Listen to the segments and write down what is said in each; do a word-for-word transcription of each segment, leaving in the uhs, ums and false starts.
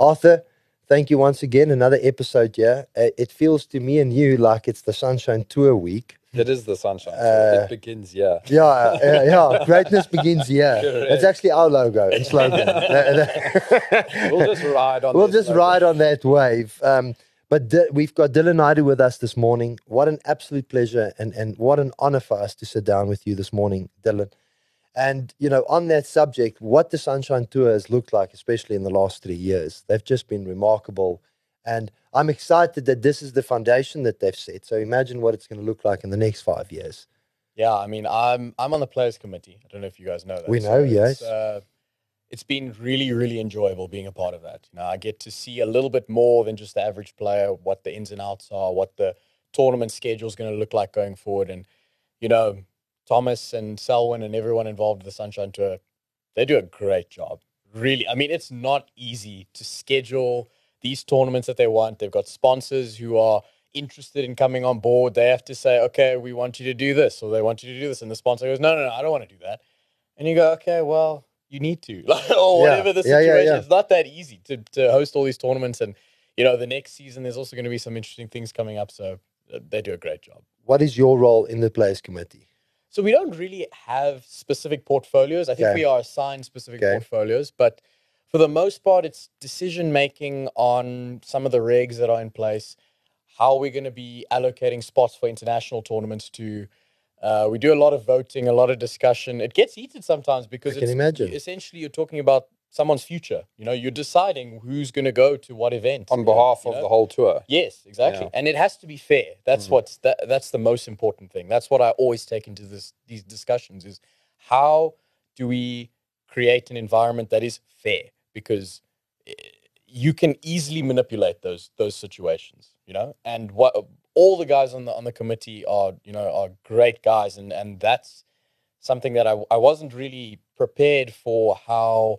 Arthur, thank you once again. Another episode, yeah. Uh, it feels to me and you like it's the Sunshine Tour week. It is the Sunshine Uh, Tour. It begins, yeah. Yeah, uh, yeah. Greatness begins here. Correct. That's actually our logo and slogan. We'll just ride on We'll this just slogan. ride on that wave. Um, but Di- we've got Dylan Naidu with us this morning. What an absolute pleasure and, and what an honor for us to sit down with you this morning, Dylan. And, you know, on that subject, what the Sunshine Tour has looked like, especially in the last three years, they've just been remarkable. And I'm excited that this is the foundation that they've set. So imagine what it's going to look like in the next five years. Yeah, I mean, I'm I'm on the players committee. I don't know if you guys know that. We know, yes. It's, uh, it's been really, really enjoyable being a part of that. You know, I get to see a little bit more than just the average player, what the ins and outs are, what the tournament schedule is going to look like going forward. And, you know, Thomas and Selwyn and everyone involved with the Sunshine Tour, they do a great job. Really, I mean, it's not easy to schedule these tournaments that they want. They've got sponsors who are interested in coming on board. They have to say, okay, we want you to do this, or they want you to do this. And the sponsor goes, no, no, no, I don't want to do that. And you go, okay, well, you need to, or whatever the Yeah, yeah, situation. yeah. It's not that easy to, to host all these tournaments. And, you know, the next season, there's also going to be some interesting things coming up. So uh, they do a great job. What is your role in the Players Committee? So we don't really have specific portfolios. I think Okay. we are assigned specific Okay. portfolios, but for the most part, it's decision making on some of the regs that are in place. How we're going to be allocating spots for international tournaments to. Uh, we do a lot of voting, a lot of discussion. It gets heated sometimes because I can it's, imagine. essentially you're talking about someone's future. You know, you're deciding who's going to go to what event On behalf you of know? the whole tour. Yes, exactly. Yeah. And it has to be fair. That's what's that, that's the most important thing. That's what I always take into this these discussions is how do we create an environment that is fair? Because eh, you can easily manipulate those those situations, you know? And what all the guys on the on the committee are, you know, are great guys, and and that's something that I I wasn't really prepared for, how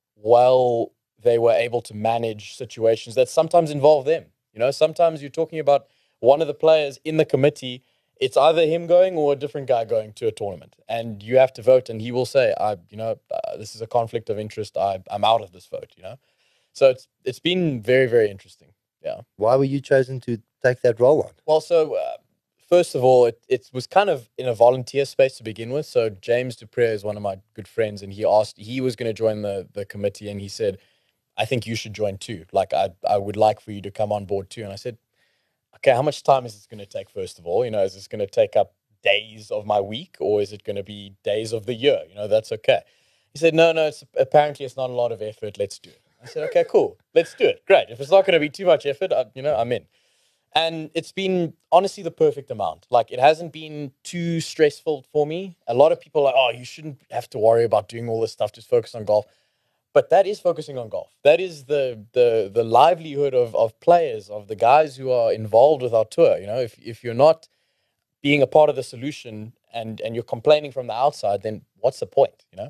well they were able to manage situations that sometimes involve them. You know, sometimes you're talking about one of the players in the committee. It's either him going or a different guy going to a tournament, and you have to vote. And he will say, "I, you know, uh, this is a conflict of interest. I, I'm out of this vote." You know, so it's it's been very very interesting. Yeah. Why were you chosen to take that role on? Well, so uh, first of all, it, it was kind of in a volunteer space to begin with. So James Dupree is one of my good friends, and he asked, he was going to join the the committee, and he said, I think you should join too. Like, I I would like for you to come on board too. And I said, okay, how much time is this going to take, first of all? You know, is this going to take up days of my week, or is it going to be days of the year? You know, that's okay. He said, no, no, it's apparently it's not a lot of effort. Let's do it. I said, okay, cool. Let's do it. Great. If it's not going to be too much effort, I, you know, I'm in. And it's been honestly the perfect amount. Like, it hasn't been too stressful for me. A lot of people are like, oh, you shouldn't have to worry about doing all this stuff. Just focus on golf. But that is focusing on golf. That is the the the livelihood of of players, of the guys who are involved with our tour. You know, if if you're not being a part of the solution and and you're complaining from the outside, then what's the point? You know.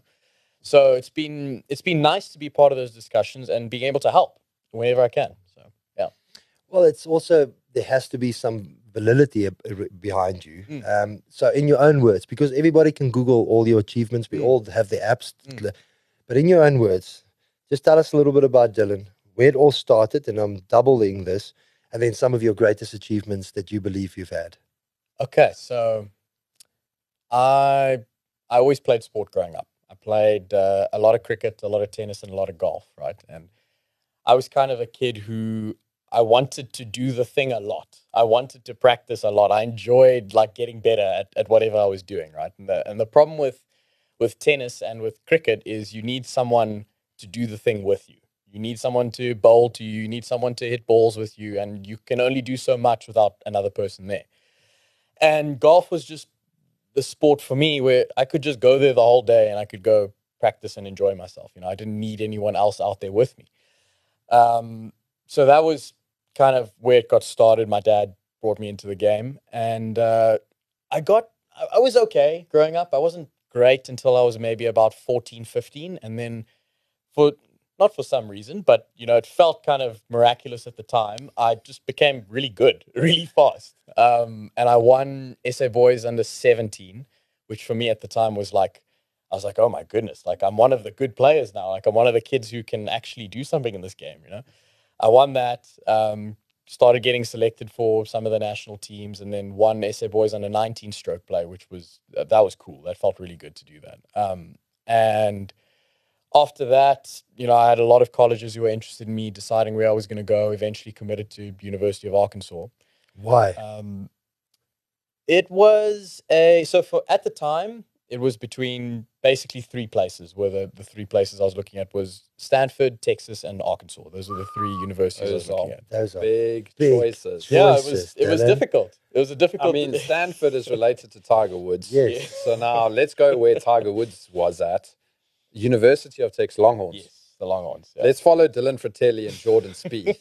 So it's been it's been nice to be part of those discussions and being able to help whenever I can. So yeah. Well, it's also, there has to be some validity ab- ar- behind you. Mm. Um, so in your own words, because everybody can Google all your achievements, we Mm. all have the apps. Mm. But in your own words, just tell us a little bit about Dylan, where it all started, and I'm doubling this, and then some of your greatest achievements that you believe you've had. Okay, so I I always played sport growing up. I played uh, a lot of cricket, a lot of tennis, and a lot of golf, right? And I was kind of a kid who I wanted to do the thing a lot. I wanted to practice a lot. I enjoyed like getting better at, at whatever I was doing, right? And the and the problem with with tennis and with cricket is you need someone to do the thing with you. You need someone to bowl to you. You need someone to hit balls with you, and you can only do so much without another person there. And golf was just the sport for me where I could just go there the whole day and I could go practice and enjoy myself. You know, I didn't need anyone else out there with me. Um, so that was kind of where it got started. My dad brought me into the game, and uh, I got, I, I was okay growing up. I wasn't great until I was maybe about fourteen, fifteen. And then for, not for some reason, but, you know, it felt kind of miraculous at the time, I just became really good, really fast. Um, and I won S A Boys under seventeen, which for me at the time was like, I was like, oh my goodness, like I'm one of the good players now. Like I'm one of the kids who can actually do something in this game, you know? I won that. Um, started getting selected for some of the national teams, and then won S A Boys under nineteen stroke play, which was uh, that was cool. That felt really good to do that. Um, and after that, you know, I had a lot of colleges who were interested in me, deciding where I was going to go. Eventually, committed to University of Arkansas. Why? Um, it was a so for at the time it was between basically three places. Where the, the three places I was looking at was Stanford, Texas, and Arkansas. Those are the three universities I was Those looking are at. Those are big, big choices. choices. Yeah, it was Choices, it was Dylan. difficult. It was a difficult. I mean, Stanford is related to Tiger Woods. Yes. So now let's go where Tiger Woods was at. University of Texas Longhorns. Yes, the Longhorns. Yeah. Let's follow Dylan Fratelli and Jordan Spieth.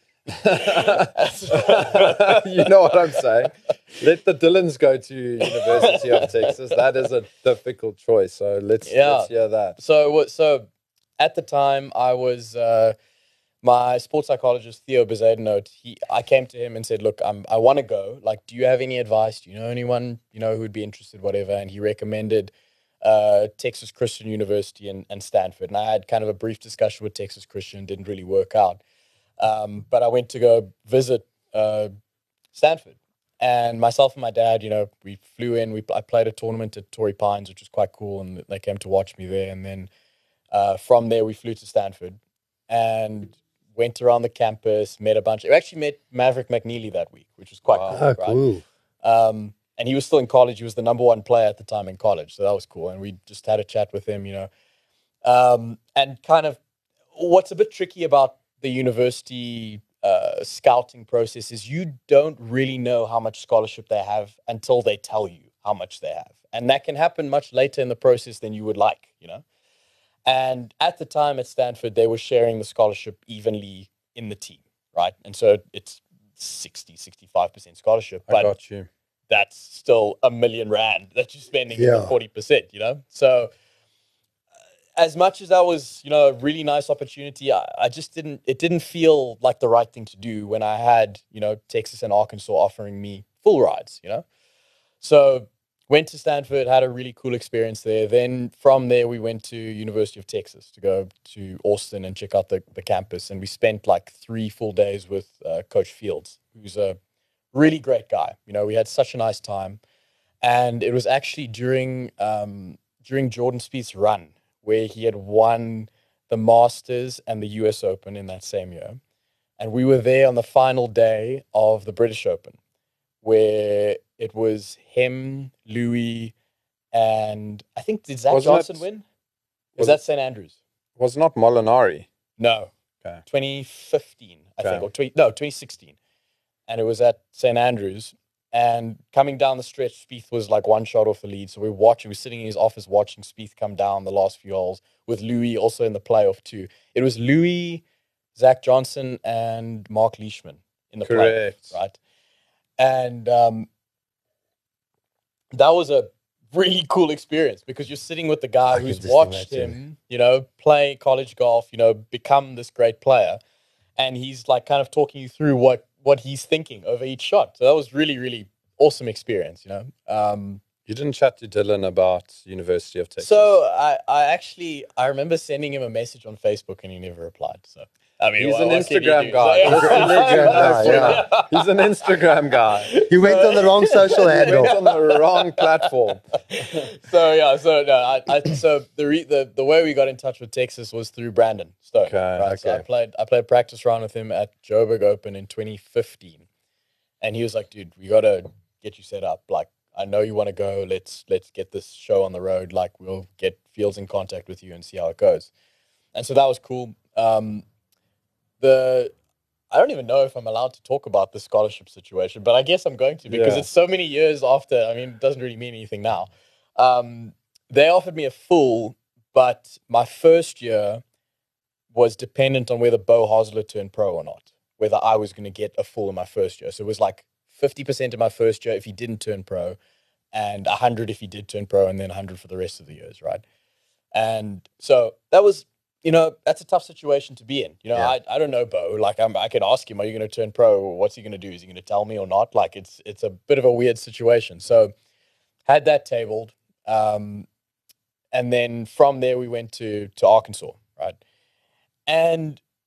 You know what I'm saying? Let the Dylans go to University of Texas. That is a difficult choice. So let's Yeah. let's hear that. So what? So at the time, I was uh, my sports psychologist Theo Bezadenote. He, I came to him and said, "Look, I'm, I want to go. Like, do you have any advice? Do you know anyone you know who would be interested? Whatever." And he recommended uh, Texas Christian University and, and Stanford. And I had kind of a brief discussion with Texas Christian. Didn't really work out. Um, but I went to go visit uh, Stanford. And myself and my dad, you know, we flew in. We I played a tournament at Torrey Pines, which was quite cool, and they came to watch me there. And then uh, from there, we flew to Stanford and went around the campus. Met a bunch. We actually met Maverick McNeely that week, which was quite Wow. cool. Ah, right? cool. Um, and he was still in college. He was the number one player at the time in college, so that was cool. And we just had a chat with him, you know, um, and kind of what's a bit tricky about the university uh, scouting process is you don't really know how much scholarship they have until they tell you how much they have. And that can happen much later in the process than you would like, you know. And at the time at Stanford, they were sharing the scholarship evenly in the team, right? And so it's sixty, sixty-five percent scholarship. I But got you. that's still a million rand that you're spending in the Yeah. forty percent, you know? So as much as that was, you know, a really nice opportunity, I, I just didn't, it didn't feel like the right thing to do when I had, you know, Texas and Arkansas offering me full rides, you know? So went to Stanford, had a really cool experience there. Then from there, we went to University of Texas to go to Austin and check out the, the campus. And we spent like three full days with uh, Coach Fields, who's a really great guy. You know, we had such a nice time. And it was actually during um, during Jordan Spieth's run where he had won the Masters and the U S Open in that same year. And we were there on the final day of the British Open, where it was him, Louis, and I think, did Zach Wasn't Johnson it- win? was Was that it- Saint Andrews? Was not Molinari. No. Okay. twenty fifteen, I Okay. think, or twenty, no, twenty sixteen. And it was at Saint Andrews. And coming down the stretch, Spieth was like one shot off the lead. So we're watching, we're sitting in his office watching Spieth come down the last few holes with Louis also in the playoff too. It was Louis, Zach Johnson, and Mark Leishman in the Correct. playoff, right? And um, that was a really cool experience because you're sitting with the guy I can who's just watched imagine. him, you know, play college golf, you know, become this great player. And he's like kind of talking you through what what he's thinking over each shot. So that was really, really awesome experience, you know. Um, You didn't chat to Dylan about University of Texas. so I, I actually I remember sending him a message on Facebook and he never replied. So I mean, He's what- an what can you Instagram do? guy. So- Just to let you Instagram guy, know. yeah. He's an Instagram guy. You went on the wrong social He handle. went on the wrong platform. so yeah, so no, I, I so the re, the the way we got in touch with Texas was through Brandon Stone. Okay, right? So I okay. played I played a practice round with him at Joburg Open in twenty fifteen, and he was like, "Dude, we got to get you set up. Like, I know you want to go. Let's let's get this show on the road. Like, we'll get Fields in contact with you and see how it goes." And so that was cool. Um, the I don't even know if I'm allowed to talk about the scholarship situation, but I guess I'm going to because Yeah. it's so many years after. I mean, it doesn't really mean anything now. Um, they offered me a full, but my first year was dependent on whether Bo Hosler turned pro or not, whether I was going to get a full in my first year. So it was like fifty percent in my first year if he didn't turn pro, and one hundred if he did turn pro, and then one hundred for the rest of the years, right? And so that was, you know, that's a tough situation to be in. You know, Yeah. I, I don't know Bo. Like, I'm, I could ask him, are you going to turn pro? What's he going to do? Is he going to tell me or not? Like, it's it's a bit of a weird situation. So had that tabled. Um, and then from there, we went to to Arkansas, right? And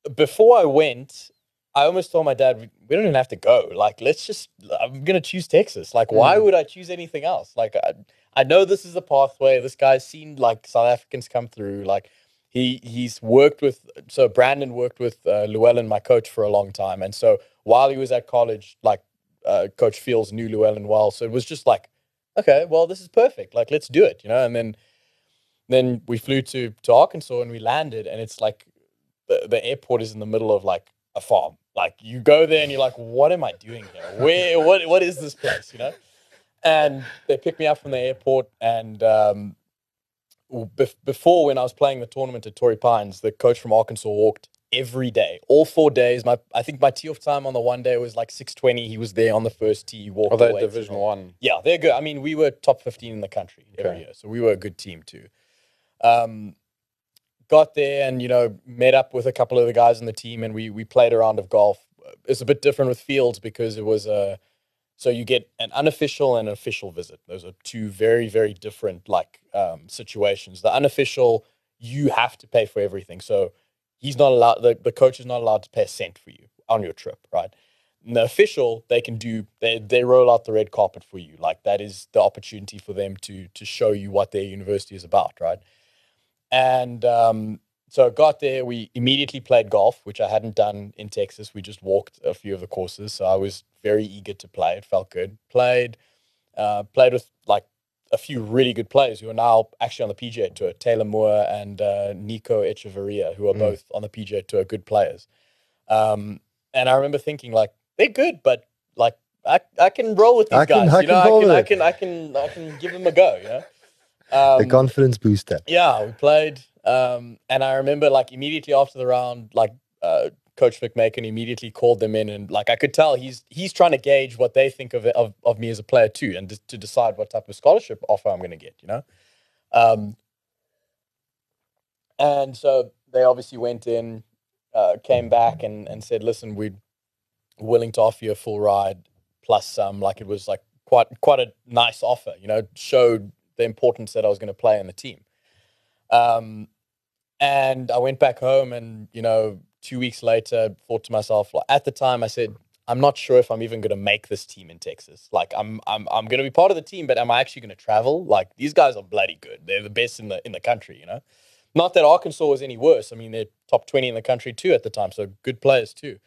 before I went, I almost told my dad, we, we don't even have to go. Like, let's just, I'm going to choose Texas. Like, why Mm. would I choose anything else? Like, I, I know this is the pathway. This guy's seen, like, South Africans come through. Like, he he's worked with, so Brandon worked with uh, Llewellyn, my coach, for a long time. And so while he was at college, like, uh, Coach Fields knew Llewellyn well. So it was just like, okay, well, this is perfect. Like, let's do it, you know? And then, then we flew to, to Arkansas and we landed, and it's like, the, the airport is in the middle of like a farm. Like, you go there and you're like, what am I doing here? Where, what, what is this place, you know? And they picked me up from the airport, and um, bef- before, when I was playing the tournament at Torrey Pines, the coach from Arkansas walked every day, all four days. My I think my tee off time on the one day was like six twenty. He was there on the first tee. He walked Are they away. Division One? Yeah, they're good. I mean, we were top fifteen in the country every Okay. year, so we were a good team too. Um, got there and, you know, met up with a couple of the guys in the team, and we we played a round of golf. It's a bit different with Fields because it was a, so you get an unofficial and an official visit. Those are two very, very different like um, situations. The unofficial, you have to pay for everything. So he's not allowed, the, the coach is not allowed to pay a cent for you on your trip, right? And the official, they can do, they they roll out the red carpet for you. Like, that is the opportunity for them to to show you what their university is about, right? And um, so I got there. We immediately played golf, which I hadn't done in Texas. We just walked a few of the courses. So I was very eager to play. It felt good. Played, uh, played with like a few really good players who are now actually on the P G A Tour. Taylor Moore and uh, Nico Echeverria, who are Mm. both on the P G A Tour, good players. Um, and I remember thinking, like, they're good, but like I, I can roll with these I can- guys. I you know, can I roll can, with I it. can, I can, I can give them a go. You know. Um, The confidence booster. yeah, we played, um, and I remember like immediately after the round, like uh, Coach McMakin immediately called them in, and like I could tell he's he's trying to gauge what they think of it, of of me as a player too, and just to decide what type of scholarship offer I'm going to get, you know. Um, and so they obviously went in, uh, came back, and and said, listen, we're willing to offer you a full ride plus some. Like, it was like quite quite a nice offer, you know, showed the importance that I was going to play in the team. Um, and I went back home, and, you know, two weeks later, thought to myself, like, at the time, I said, I'm not sure if I'm even going to make this team in Texas. Like, I'm, I'm, I'm going to be part of the team, but am I actually going to travel? Like, these guys are bloody good. They're the best in the in the country, you know. Not that Arkansas was any worse. I mean, they're top twenty in the country too at the time, so good players too.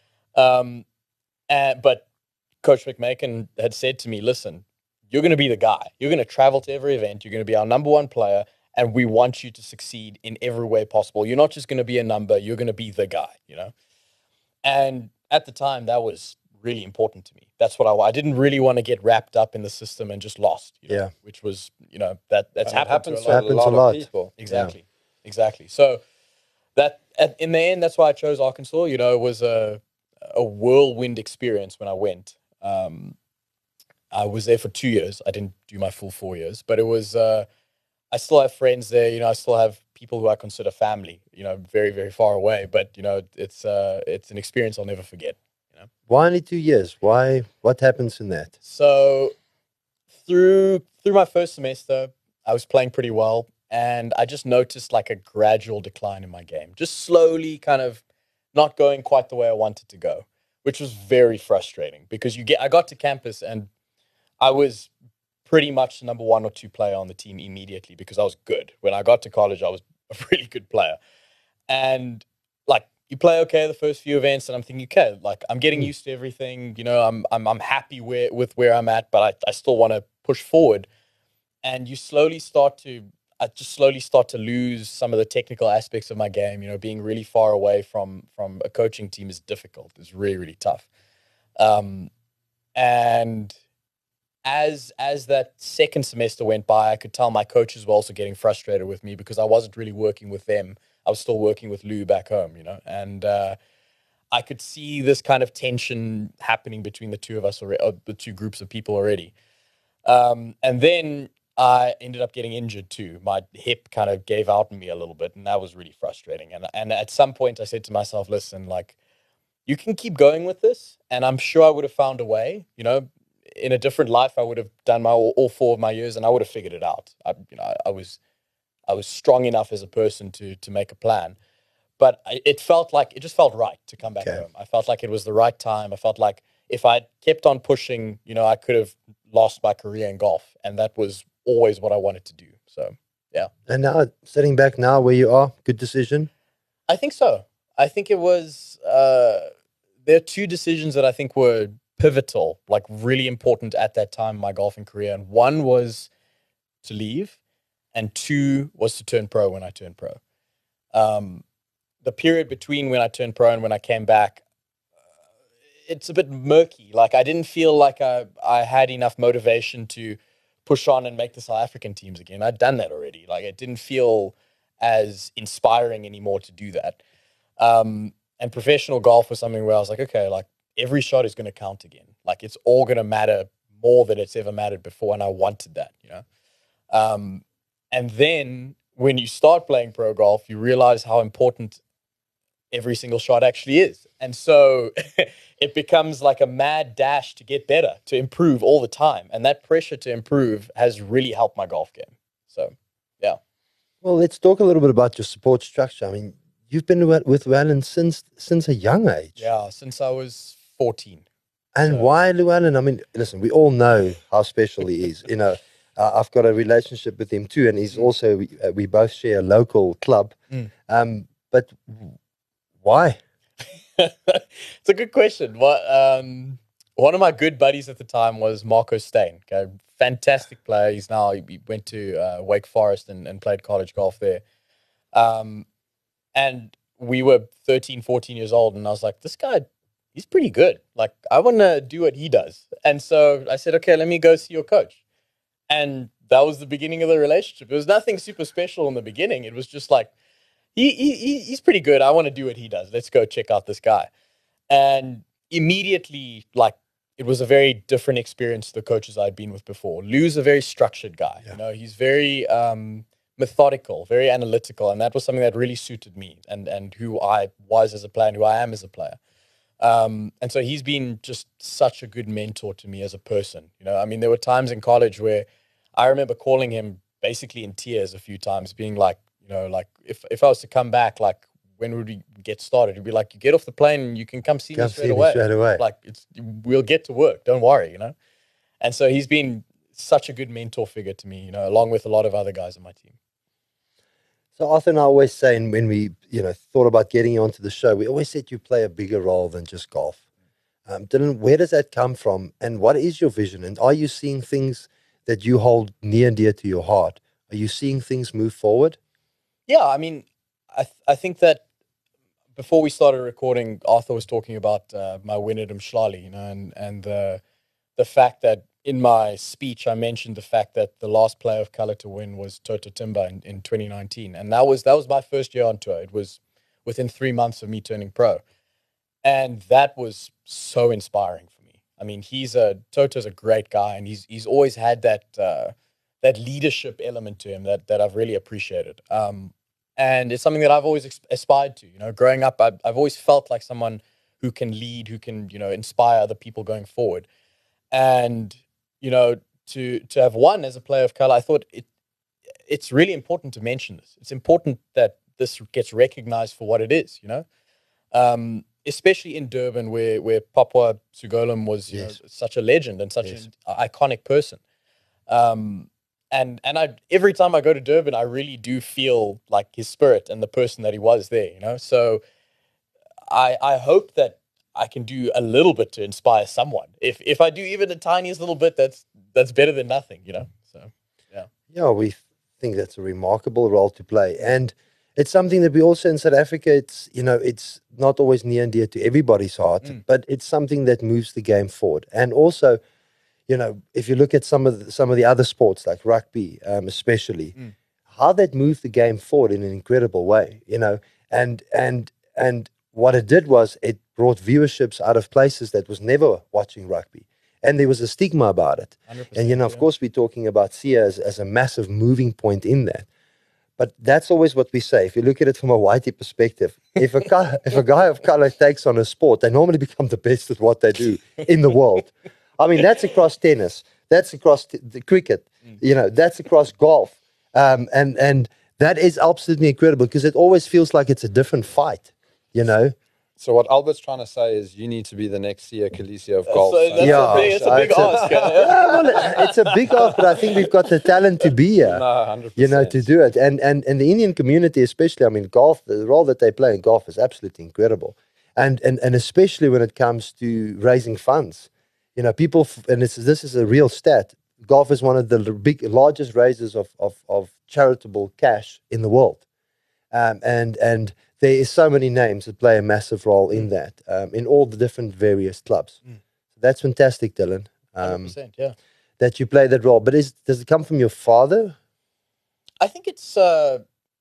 Um, and, but Coach McMakin had said to me, listen, you're going to be the guy. You're going to travel to every event. You're going to be our number one player, and we want you to succeed in every way possible. You're not just going to be a number. You're going to be the guy, you know? And at the time, that was really important to me. That's what I I didn't really want to get wrapped up in the system and just lost, you know, Yeah. which was, you know, that that's And it happened happens to a lot. Happens a lot lot. of people. Exactly. Exactly. So that at, in the end, that's why I chose Arkansas. You know, it was a a whirlwind experience when I went. Um, I was there for two years. I didn't do my full four years, but it was. Uh, I still have friends there. You know, I still have people who I consider family. You know, very very far away, but you know, it's uh, it's an experience I'll never forget. You know, Why only two years? Why? What happens in that? so through through my first semester, I was playing pretty well, and I just noticed like a gradual decline in my game, just slowly, kind of not going quite the way I wanted to go, which was very frustrating because you get. I got to campus and I was pretty much the number one or two player on the team immediately because I was good. When I got to college, I was a really good player. And like you play okay the first few events, and I'm thinking, okay, like I'm getting Mm. used to everything. You know, I'm I'm I'm happy where, with where I'm at, but I, I still want to push forward. And you slowly start to I just slowly start to lose some of the technical aspects of my game. You know, being really far away from from a coaching team is difficult. It's really, really tough. Um, and as as that second semester went by, I could tell my coaches were also getting frustrated with me because I wasn't really working with them. I was still working with Lou back home, you know, and uh, I could see this kind of tension happening between the two of us, or the two groups of people already. Um, and then I ended up getting injured too. My hip kind of gave out on me a little bit, and that was really frustrating. And and at some point, I said to myself, "Listen, like." You can keep going with this, and I'm sure I would have found a way. You know, in a different life, I would have done my all, all four of my years, and I would have figured it out. I, you know, I, I was I was strong enough as a person to to make a plan. but I, it felt like it just felt right to come back Okay. home. I felt like it was the right time. I felt like if I kept on pushing, you know, I could have lost my career in golf, and that was always what I wanted to do. So, yeah. And now, sitting back now where you are, good decision. I think so. I think it was, uh, there are two decisions that I think were pivotal, like really important at that time in my golfing career. And one was to leave, and two was to turn pro when I turned pro. Um, the period between when I turned pro and when I came back, uh, it's a bit murky. Like I didn't feel like I, I had enough motivation to push on and make the South African teams again. I'd done that already. Like it didn't feel as inspiring anymore to do that. Um, and professional golf was something where I was like, okay, like every shot is going to count again. Like it's all going to matter more than it's ever mattered before. And I wanted that, you know? Um, and then when you start playing pro golf, you realize how important every single shot actually is. And so it becomes like a mad dash to get better, to improve all the time. And that pressure to improve has really helped my golf game. So, yeah. Well, let's talk a little bit about your support structure. I mean, you've been with, with Llewellyn since since a young age. Yeah, since I was fourteen. And So- why Llewellyn? I mean, listen, we all know how special he is. You know, uh, I've got a relationship with him too, and he's also, we, uh, we both share a local club. Mm. Um, but why? It's a good question. What um, one of my good buddies at the time was Marco Steyn. Okay, fantastic player. He's now he went to uh, Wake Forest and, and played college golf there. Um, and we were thirteen, fourteen years old, and I was like, this guy, he's pretty good. Like, I want to do what he does. And so I said, okay, let me go see your coach. And that was the beginning of the relationship. It was nothing super special in the beginning. It was just like, he, he he's pretty good. I want to do what he does. Let's go check out this guy. And immediately, like, it was a very different experience to the coaches I'd been with before. Lou's a very structured guy. Yeah. You know, he's very um, methodical, very analytical, and that was something that really suited me and and who I was as a player and who I am as a player. Um, and so he's been just such a good mentor to me as a person. You know, I mean, there were times in college where I remember calling him basically in tears a few times, being like, you know, like if, if I was to come back, like when would we get started? He'd be like, you get off the plane and you can come see Come me straight see me away. straight away. Like it's, we'll get to work. Don't worry, you know? And so he's been such a good mentor figure to me, you know, along with a lot of other guys on my team. So Arthur and I always say, and when we, you know, thought about getting you onto the show, we always said you play a bigger role than just golf. Um, Dylan, where does that come from, and what is your vision? And are you seeing things that you hold near and dear to your heart? Are you seeing things move forward? Yeah, I mean, I th- I think that before we started recording, Arthur was talking about uh, my win at Umhlali, you know, and and the the fact that in my speech I mentioned the fact that the last player of color to win was Toto Timba in, in twenty nineteen, and that was that was my first year on tour. It was within three months of me turning pro, and that was so inspiring for me. I mean, he's a Toto's a great guy, and he's he's always had that uh, that leadership element to him that that I've really appreciated. Um, and it's something that I've always ex- aspired to. You know, growing up, I've, I've always felt like someone who can lead, who can, you know, inspire other people going forward. And, you know, to to have won as a player of color, I thought it it's really important to mention this. It's important that this gets recognized for what it is, you know, um, especially in Durban, where where Papua Sugolum was, you Yes. know, such a legend and such Yes. an iconic person. Um, and and I every time I go to Durban, I really do feel like his spirit and the person that he was there, you know. So I I hope that I can do a little bit to inspire someone. If if I do even the tiniest little bit, that's that's better than nothing, you know. So Yeah, we think that's a remarkable role to play. And it's something that we also in South Africa, it's, you know, it's not always near and dear to everybody's heart, Mm. but it's something that moves the game forward. And also, you know, if you look at some of the, some of the other sports like rugby, um, especially, Mm. how that moved the game forward in an incredible way, you know, and and and what it did was it brought viewerships out of places that was never watching rugby, and there was a stigma about it. one hundred percent. And you know, of yeah. course, we're talking about Sia as, as a massive moving point in that. But that's always what we say. If you look at it from a whitey perspective, if a guy, if a guy of color takes on a sport, they normally become the best at what they do in the world. I mean, that's across tennis, that's across t- the cricket, Mm. you know, that's across golf, um, and and that is absolutely incredible because it always feels like it's a different fight, you know. So what Albert's trying to say is you need to be the next Sia Khaleesi of golf. So that's Yeah. a big, that's a big It's a- ask. Yeah, well, it's a big ask, but I think we've got the talent to be here. No, one hundred percent. You know, to do it. And and and the Indian community, especially, I mean, golf, the role that they play in golf is absolutely incredible. And and and especially when it comes to raising funds. You know, people, f- and this is, this is a real stat. Golf is one of the l- big, largest raisers of, of, of charitable cash in the world. Um, and and there is so many names that play a massive role in that, um, in all the different various clubs. Mm. That's fantastic, Dylan, one hundred um, percent, yeah. that you play that role. But is, does it come from your father? I think it's, uh,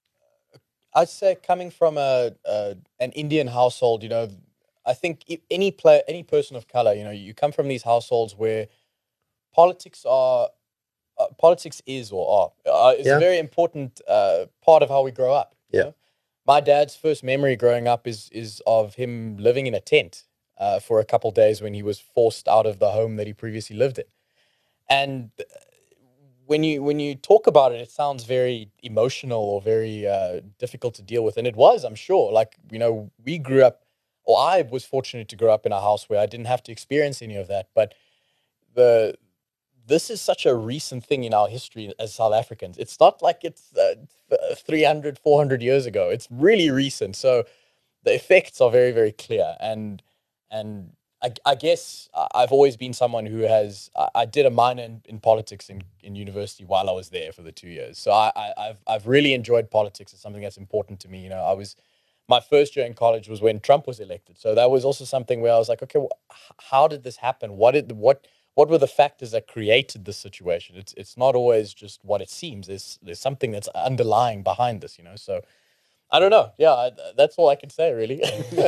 I'd say, coming from a, a an Indian household. You know, I think i- any player, any person of color, you know, you come from these households where politics are, uh, politics is or are, uh, is Yeah. a very important uh, part of how we grow up. you Yeah. know? My dad's first memory growing up is is of him living in a tent uh, for a couple days when he was forced out of the home that he previously lived in. And uh, when you when you talk about it, it sounds very emotional or very uh, difficult to deal with, and it was, I'm sure. Like, you know, we grew up, or I was fortunate to grow up in a house where I didn't have to experience any of that. But the this is such a recent thing in our history as South Africans. It's not like it's uh, three hundred, four hundred years ago. It's really recent. So the effects are very, very clear. And and I, I guess I- I've always been someone who has. I, I did a minor in, in politics in, in university while I was there for the two years. So I, I, I've I've really enjoyed politics. It's something that's important to me. You know, I was my first year in college was when Trump was elected. So that was also something where I was like, okay, well, h- how did this happen? What did what what were the factors that created this situation? It's it's not always just what it seems. There's there's something that's underlying behind this. You know, so. I don't know. Yeah, I, that's all I can say, really.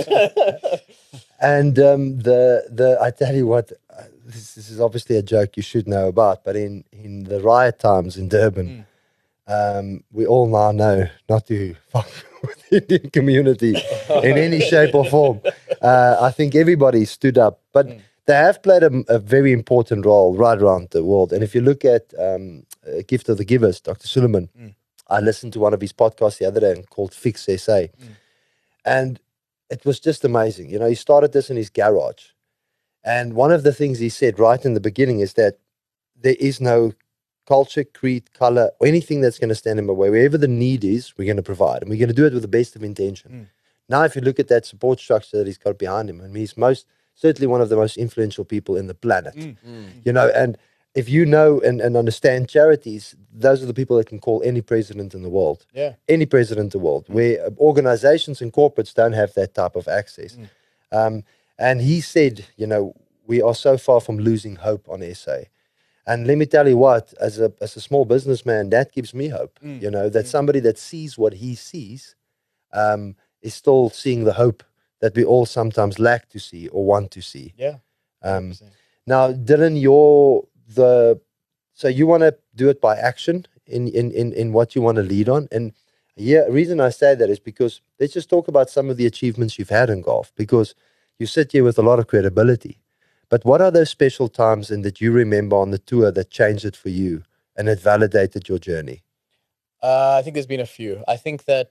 And um, the the I tell you what, uh, this, this is obviously a joke you should know about, but in, in the riot times in Durban, um, we all now know not to fuck with the Indian community in any shape or form. Uh, I think everybody stood up, but they have played a, a very important role right around the world. And if you look at um, uh, Gift of the Givers, Doctor Suleiman, I listened to one of his podcasts the other day called Fix S A. And it was just amazing. You know, he started this in his garage. And one of the things he said right in the beginning is that there is no culture, creed, color, or anything that's going to stand in the way. Wherever the need is, we're going to provide. And we're going to do it with the best of intention. Now, if you look at that support structure that he's got behind him, I mean, he's most certainly one of the most influential people in the planet. You know, and if you know and, and understand charities, those are the people that can call any president in the world. Yeah. Any president in the world, where uh, organizations and corporates don't have that type of access. Um, and he said, you know, we are so far from losing hope on S A. And let me tell you what, as a as a small businessman, that gives me hope. You know, that somebody that sees what he sees um, is still seeing the hope that we all sometimes lack to see or want to see. Yeah. Um, now, Dylan, you're the so you want to do it by action in in in in what you want to lead on. And yeah, the reason I say that is because let's just talk about some of the achievements you've had in golf, because you sit here with a lot of credibility. But what are those special times and that you remember on the tour that changed it for you and it validated your journey? Uh, I think there's been a few. I think that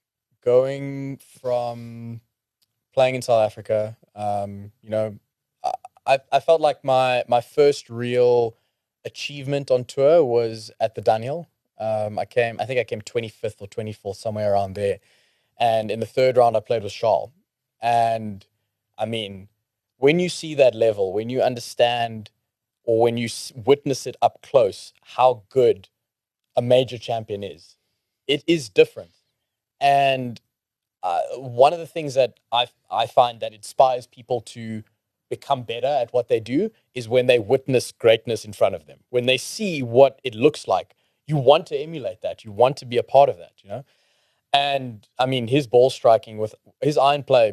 going from playing in South Africa, um, you know, I, I I felt like my my first real achievement on tour was at the Dunhill. Um, I came, I think I came twenty-fifth or twenty-fourth, somewhere around there. And in the third round, I played with Charles. And I mean, when you see that level, when you understand or when you s- witness it up close, how good a major champion is, it is different. And uh, one of the things that I I find that inspires people to become better at what they do is when they witness greatness in front of them. When they see what it looks like, you want to emulate that. You want to be a part of that, you know? And I mean, his ball striking with his iron play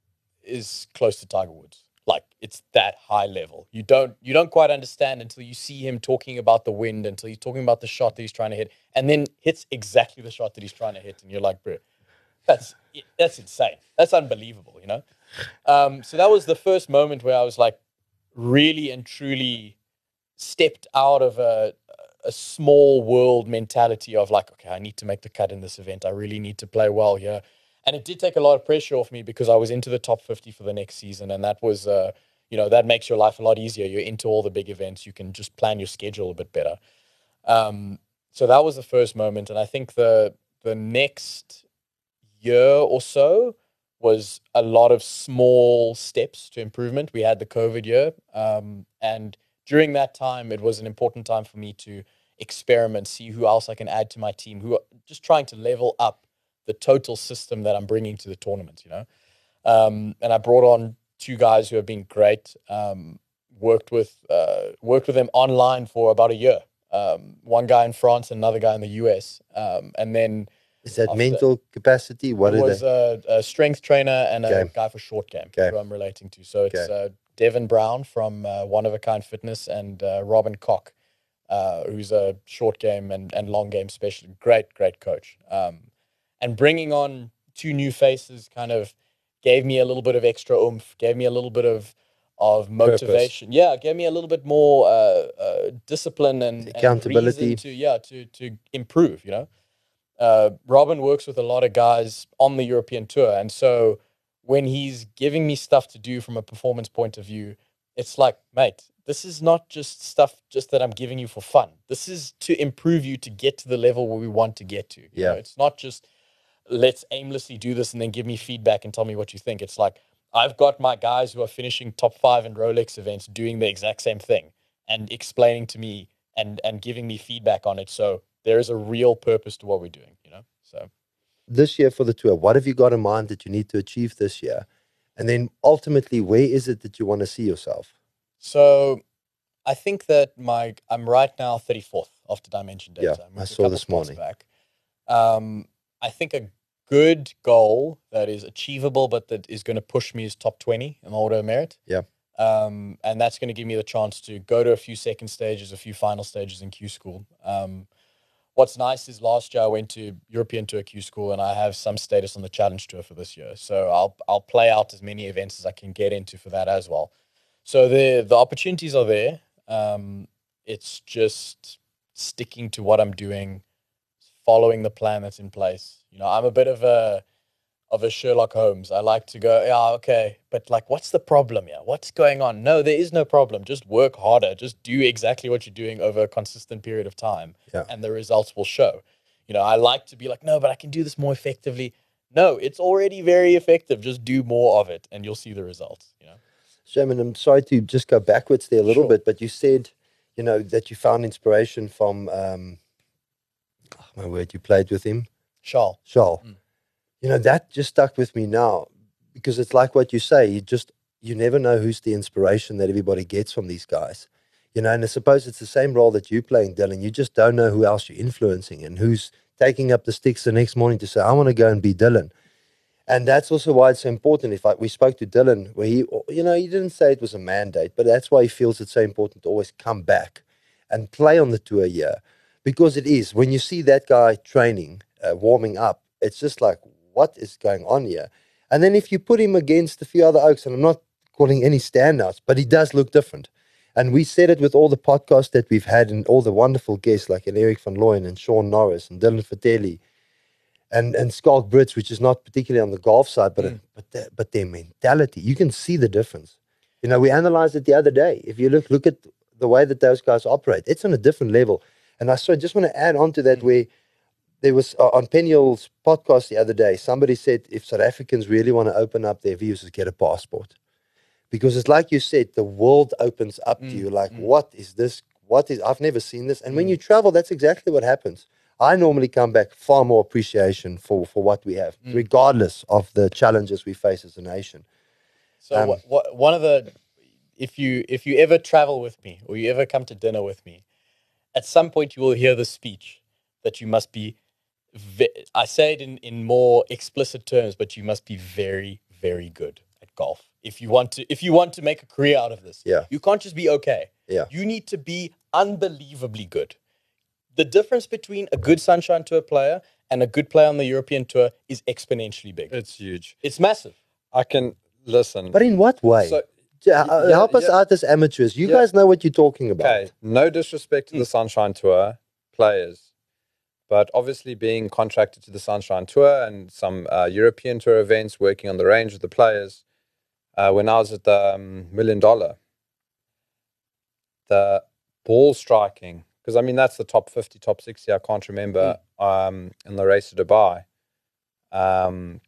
is close to Tiger Woods. Like, it's that high level. You don't you don't quite understand until you see him talking about the wind, until he's talking about the shot that he's trying to hit, and then hits exactly the shot that he's trying to hit, and you're like, bro, that's that's insane. That's unbelievable, you know? Um, so that was the first moment where I was like really and truly stepped out of a a small world mentality of like, okay, I need to make the cut in this event. I really need to play well here. And it did take a lot of pressure off me because I was into the top fifty for the next season. And that was, uh, you know, that makes your life a lot easier. You're into all the big events. You can just plan your schedule a bit better. Um, so that was the first moment. And I think the the next year or so was a lot of small steps to improvement. We had the COVID year. Um, and during that time, it was an important time for me to experiment, see who else I can add to my team, who are just trying to level up the total system that I'm bringing to the tournament, you know. Um, and I brought on two guys who have been great. Um, worked with uh, worked with them online for about a year. Um, one guy in France, and another guy in the U S. Um, and then Is that after mental capacity? What it are was they? a, a strength trainer and a Okay. guy for short game Okay. who I'm relating to. So it's Okay. uh, Devin Brown from uh, One of a Kind Fitness and uh, Robin Koch, uh, who's a short game and, and long game specialist. Great, great coach. Um, and bringing on two new faces kind of gave me a little bit of extra oomph, gave me a little bit of of motivation. Yeah, gave me a little bit more uh, uh, discipline and, and Accountability. reason to yeah to to improve. You know. Uh, Robin works with a lot of guys on the European tour. And so when he's giving me stuff to do from a performance point of view, it's like, mate, this is not just stuff just that I'm giving you for fun. This is to improve you to get to the level where we want to get to. You Yeah. know, it's not just let's aimlessly do this and then give me feedback and tell me what you think. It's like, I've got my guys who are finishing top five in Rolex events doing the exact same thing and explaining to me and, and giving me feedback on it. So there is a real purpose to what we're doing, you know? So This year for the tour, what have you got in mind that you need to achieve this year? And then ultimately, where is it that you want to see yourself? So I think that my I'm right now thirty-fourth after Dimension Data. Yeah, moved I a saw couple this spots morning. Back. Um, I think a good goal that is achievable, but that is going to push me is top twenty in the order of merit. Yeah. Um, and that's going to give me the chance to go to a few second stages, a few final stages in Q School. Um, what's nice is last year I went to European Tour Q School, and I have some status on the Challenge Tour for this year. So I'll I'll play out as many events as I can get into for that as well. So the the opportunities are there. Um, it's just sticking to what I'm doing, following the plan that's in place. You know, I'm a bit of a of a Sherlock Holmes. I like to go, yeah, okay, but like, what's the problem here? What's going on? No, there is no problem. Just work harder. Just do exactly what you're doing over a consistent period of time, Yeah. and the results will show. You know, I like to be like, no, but I can do this more effectively. No, it's already very effective. Just do more of it, and you'll see the results. You know. Shaman, I'm sorry to just go backwards there a little Sure. bit, but you said, you know, that you found inspiration from, um, oh, my word, you played with him, Charles. Charles. Mm. You know, that just stuck with me now because it's like what you say, you just, you never know who's the inspiration that everybody gets from these guys. You know, and I suppose it's the same role that you're playing, Dylan. You just don't know who else you're influencing and who's taking up the sticks the next morning to say, I want to go and be Dylan. And that's also why it's so important. If I, we spoke to Dylan, where he, you know, he didn't say it was a mandate, but that's why he feels it's so important to always come back and play on the tour here. Because it is, when you see that guy training, uh, warming up, it's just like, what is going on here? And then if you put him against a few other Oaks, and I'm not calling any standouts, but he does look different. And we said it with all the podcasts that we've had and all the wonderful guests like an Eric van Looyen and Sean Norris and Dylan Fatelli and, and Skalk Brits, which is not particularly on the golf side, but, Mm. it, but, the, but their mentality, you can see the difference. You know, we analyzed it the other day. If you look look at the way that those guys operate, it's on a different level. And I so I just want to add on to that, Mm. where there was uh, on Peniel's podcast the other day, somebody said if South Africans really want to open up their views, is get a passport. Because it's like you said, the world opens up Mm, to you like, mm. what is this? What is, I've never seen this. And when Mm. you travel, that's exactly what happens. I normally come back far more appreciation for, for what we have, Mm. regardless of the challenges we face as a nation. So Um, what, what one of the if you if you ever travel with me or you ever come to dinner with me, at some point you will hear the speech that you must be ve- I say it in, in more explicit terms, but you must be very, very good at golf. If you want to if you want to make a career out of this. Yeah. You can't just be okay. Yeah. You need to be unbelievably good. The difference between a good Sunshine Tour player and a good player on the European Tour is exponentially big. It's huge. It's massive. I can listen. But in what way? So Yeah, uh, yeah, help us yeah. out as amateurs. You Yeah. guys know what you're talking about. Okay, no disrespect to the Sunshine Tour players, but obviously being contracted to the Sunshine Tour and some uh, European Tour events, working on the range with the players. Uh, when I was at the um, Million Dollar, the ball striking, because I mean that's the top fifty, top sixty. I can't remember um, in the race to Dubai, um,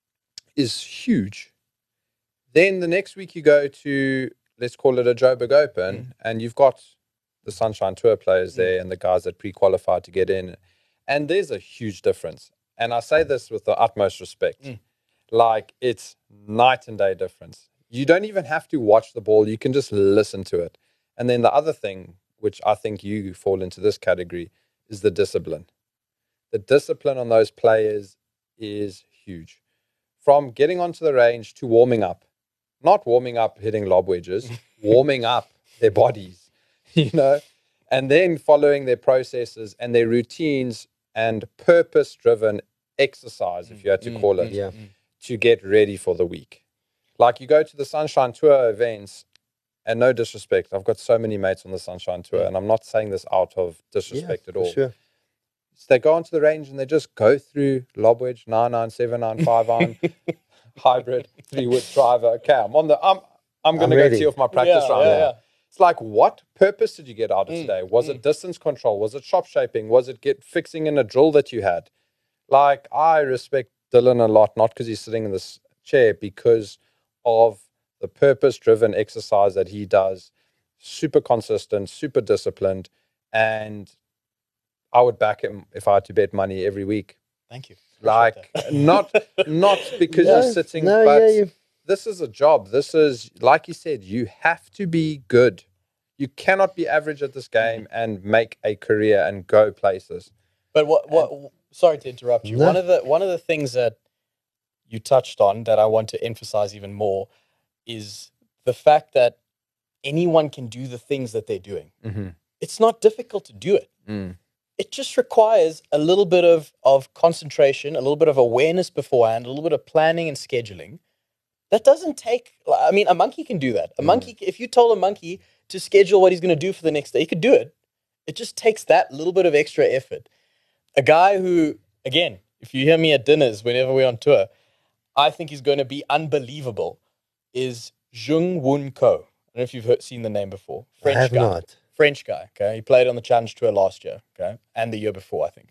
is huge. Then the next week you go to, let's call it a Joburg Open, Mm. and you've got the Sunshine Tour players Mm. there and the guys that pre-qualified to get in. And there's a huge difference. And I say this with the utmost respect. Mm. Like, it's night and day difference. You don't even have to watch the ball. You can just listen to it. And then the other thing, which I think you fall into this category, is the discipline. The discipline on those players is huge. From getting onto the range to warming up. Not warming up hitting lob wedges, warming up their bodies, you know, and then following their processes and their routines and purpose-driven exercise, if you had to call it, Yeah. to get ready for the week. Like you go to the Sunshine Tour events, and no disrespect, I've got so many mates on the Sunshine Tour, and I'm not saying this out of disrespect Yeah, at for all. sure. So they go onto the range and they just go through lob wedge, nine nine, seven nine, five iron, hybrid, three wood driver. Okay, I'm on the. I'm. I'm going to I'm go ready. tee off my practice Yeah, round. yeah, yeah. It's like, what purpose did you get out of Mm, today? Was mm. it distance control? Was it shop shaping? Was it get fixing in a drill that you had? Like, I respect Dylan a lot, not because he's sitting in this chair, because of the purpose-driven exercise that he does. Super consistent, super disciplined, and I would back him if I had to bet money every week. Thank you. Appreciate Like, that. not not because No, you're sitting, no, but yeah, you- this is a job. This is, like you said, you have to be good. You cannot be average at this game and make a career and go places. But what what sorry to interrupt you. No. One of the one of the things that you touched on that I want to emphasize even more is the fact that anyone can do the things that they're doing. Mm-hmm. It's not difficult to do it. Mm. It just requires a little bit of, of concentration, a little bit of awareness beforehand, a little bit of planning and scheduling. That doesn't take, I mean, a monkey can do that. A monkey, if you told a monkey to schedule what he's going to do for the next day, he could do it. It just takes that little bit of extra effort. A guy who, again, if you hear me at dinners whenever we're on tour, I think he's going to be unbelievable, is Jung Woon Ko. I don't know if you've heard, seen the name before. I French have guy. not. French guy, okay? He played on the Challenge Tour last year, okay? And the year before, I think.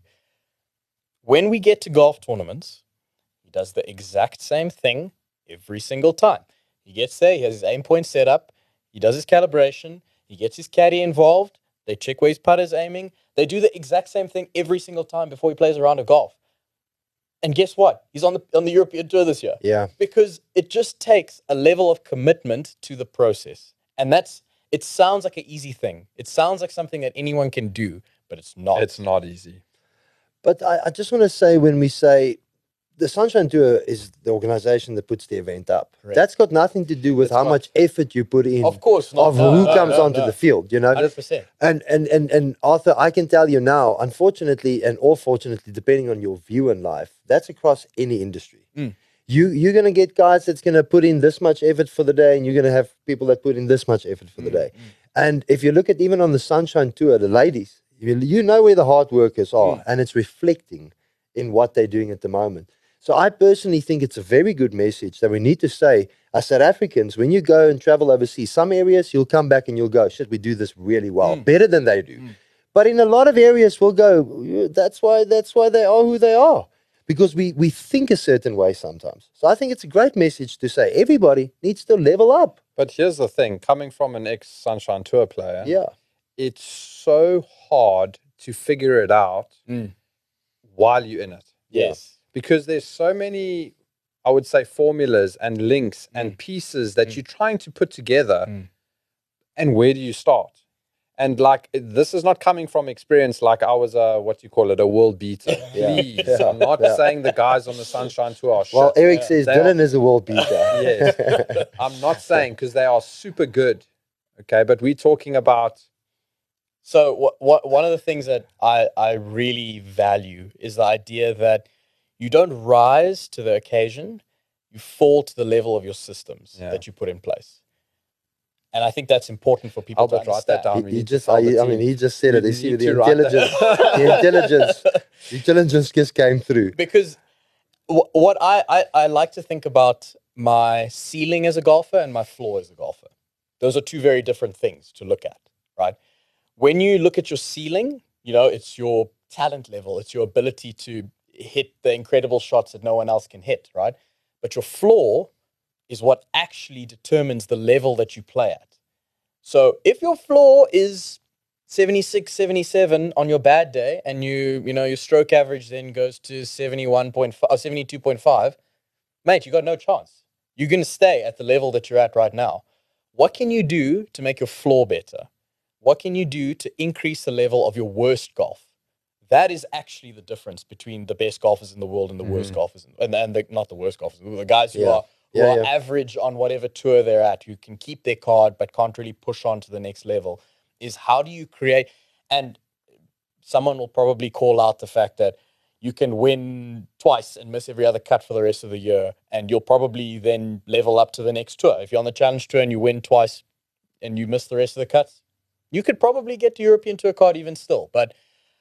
When we get to golf tournaments, he does the exact same thing every single time. He gets there, he has his aim point set up, he does his calibration, he gets his caddy involved, they check where his putter's aiming. They do the exact same thing every single time before he plays a round of golf. And guess what? He's on the on the European Tour this year. Yeah. Because it just takes a level of commitment to the process. And that's, it sounds like an easy thing. It sounds like something that anyone can do, but it's not. It's not easy. But I, I just want to say, when we say the Sunshine Tour is the organization that puts the event up, Correct. that's got nothing to do with It's how not. much effort you put in. Of course not. Of No, who no, comes no, onto no. the field, you know. one hundred percent. And, and and and Arthur, I can tell you now, unfortunately and or fortunately, depending on your view in life, that's across any industry. Mm. You you're gonna get guys that's gonna put in this much effort for the day, and you're gonna have people that put in this much effort for the Mm, day. And if you look at even on the Sunshine Tour, the ladies, you, you know where the hard workers are, Mm. and it's reflecting in what they're doing at the moment. So I personally think it's a very good message that we need to say, as South Africans, when you go and travel overseas, some areas you'll come back and you'll go, shit, we do this really well, Mm. better than they do. Mm. But in a lot of areas, we'll go, "Yeah, that's why that's why they are who they are. Because we, we think a certain way sometimes. So I think it's a great message to say everybody needs to level up. But here's the thing, coming from an ex-Sunshine Tour player, Yeah. it's so hard to figure it out Mm. while you're in it. Yes. Because there's so many, I would say, formulas and links and pieces that you're trying to put together. Mm. And where do you start? And like, this is not coming from experience. Like, I was a, what do you call it, a world beater. Yeah. Please, Yeah. I'm not Yeah. saying the guys on the Sunshine Tour are shit. Well, Eric Yeah. says They Dylan are- is a world beater. Yes. I'm not saying, because they are super good. Okay, but we're talking about, So what, what, one of the things that I, I really value is the idea that you don't rise to the occasion, you fall to the level of your systems Yeah. that you put in place. And I think that's important for people Albert, to write that understand. down. He, We he need just, to tell I, the I mean, team. he just said it. You You see, need the to write that. intelligence, the intelligence, the intelligence just came through. Because w- what I, I, I like to think about my ceiling as a golfer and my floor as a golfer. Those are two very different things to look at, right? When you look at your ceiling, you know, it's your talent level. It's your ability to hit the incredible shots that no one else can hit, right? But your floor is what actually determines the level that you play at. So if your floor is seventy-six, seventy-seven on your bad day, and you, you know, your stroke average then goes to seventy-one point five, or seventy-two point five, mate, you got no chance. You're going to stay at the level that you're at right now. What can you do to make your floor better? What can you do to increase the level of your worst golf? That is actually the difference between the best golfers in the world and the worst Mhm. golfers, in, and, and the, not the worst golfers, the guys who Yeah. are who Yeah, are yeah. average on whatever tour they're at, who can keep their card but can't really push on to the next level, is how do you create, and someone will probably call out the fact that you can win twice and miss every other cut for the rest of the year, and you'll probably then level up to the next tour. If you're on the Challenge Tour and you win twice and you miss the rest of the cuts, you could probably get to European Tour card even still. But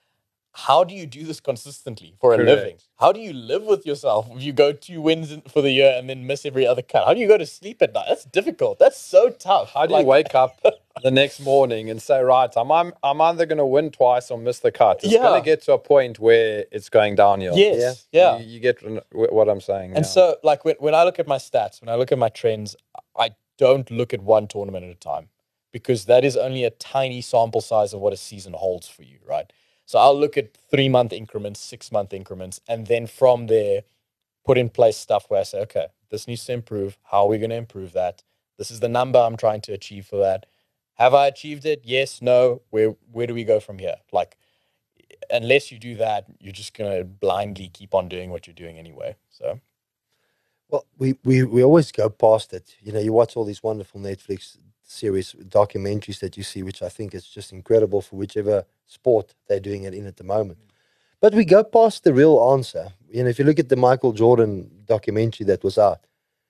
how do you do this consistently for a Correct. living? How do you live with yourself if you go two wins in- for the year and then miss every other cut? How do you go to sleep at night? That's difficult. That's so tough. How do you Like, wake up the next morning and say, right, I'm I'm, I'm either going to win twice or miss the cut? It's Yeah. going to get to a point where it's going downhill. Yes. Yeah. You, you get what I'm saying. And yeah. so, like, when, when I look at my stats, when I look at my trends, I don't look at one tournament at a time, because that is only a tiny sample size of what a season holds for you, right? So I'll look at three-month increments, six-month increments, and then from there, put in place stuff where I say, okay, this needs to improve. How are we going to improve that? This is the number I'm trying to achieve for that. Have I achieved it? Yes, no. Where where do we go from here? Like, unless you do that, you're just going to blindly keep on doing what you're doing anyway. So, Well, we, we, we always go past it. You know, you watch all these wonderful Netflix series, documentaries that you see, which I think is just incredible for whichever sport they're doing it in at the moment. But we go past the real answer. You know, if you look at the Michael Jordan documentary that was out,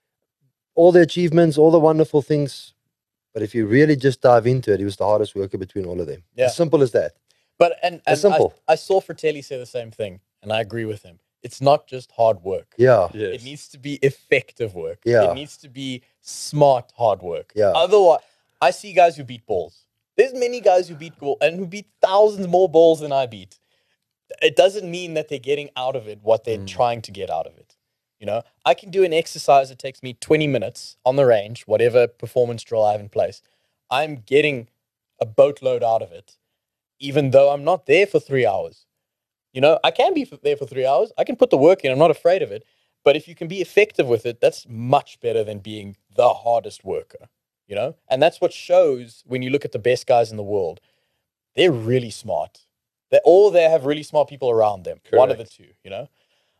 all the achievements, all the wonderful things, but if you really just dive into it, he was the hardest worker between all of them. Yeah. As simple as that. but and, and It's simple. I, I saw Fratelli say the same thing, and I agree with him. It's not just hard work. Yeah. Yes. It needs to be effective work. Yeah. It needs to be smart hard work. Yeah. Otherwise, I see guys who beat balls. There's many guys who beat goal and who beat thousands more balls than I beat. It doesn't mean that they're getting out of it what they're Mm. trying to get out of it. You know, I can do an exercise that takes me twenty minutes on the range, whatever performance drill I have in place. I'm getting a boatload out of it, even though I'm not there for three hours. You know, I can be f- there for three hours. I can put the work in. I'm not afraid of it. But if you can be effective with it, that's much better than being the hardest worker, you know? And that's what shows when you look at the best guys in the world. They're really smart. They or they have really smart people around them. One of the Correct. two, you know?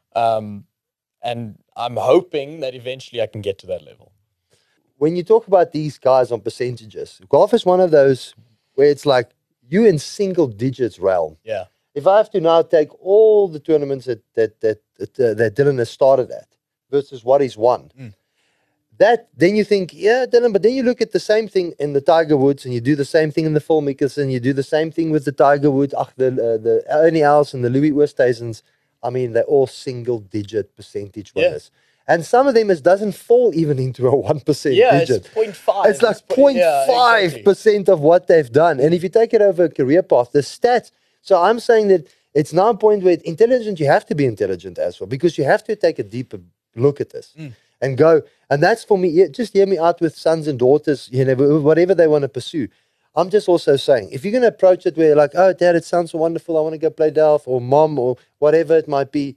Um, and I'm hoping that eventually I can get to that level. When you talk about these guys on percentages, golf is one of those where it's like you in single digits realm. Yeah. If I have to now take all the tournaments that that that that, uh, that Dylan has started at versus what he's won, Mm. that then you think, yeah, Dylan. But then you look at the same thing in the Tiger Woods, and you do the same thing in the Phil Mickelson. You do the same thing with the Tiger Woods, ach, the uh, the Ernie Els and the Louis Oosthuizens. I mean, they're all single digit percentage Yeah. winners, and some of them it doesn't fall even into a one percent Yeah, digit. it's zero point five. It's like point- yeah, zero point five exactly. percent of what they've done. And if you take it over a career path, the stats. So I'm saying that it's now a point where intelligent, you have to be intelligent as well, because you have to take a deeper look at this Mm. and go. And that's for me, yeah, just hear me out with sons and daughters, you know, whatever they want to pursue. I'm just also saying, if you're going to approach it where like, oh, Dad, it sounds so wonderful, I want to go play golf, or Mom, or whatever it might be,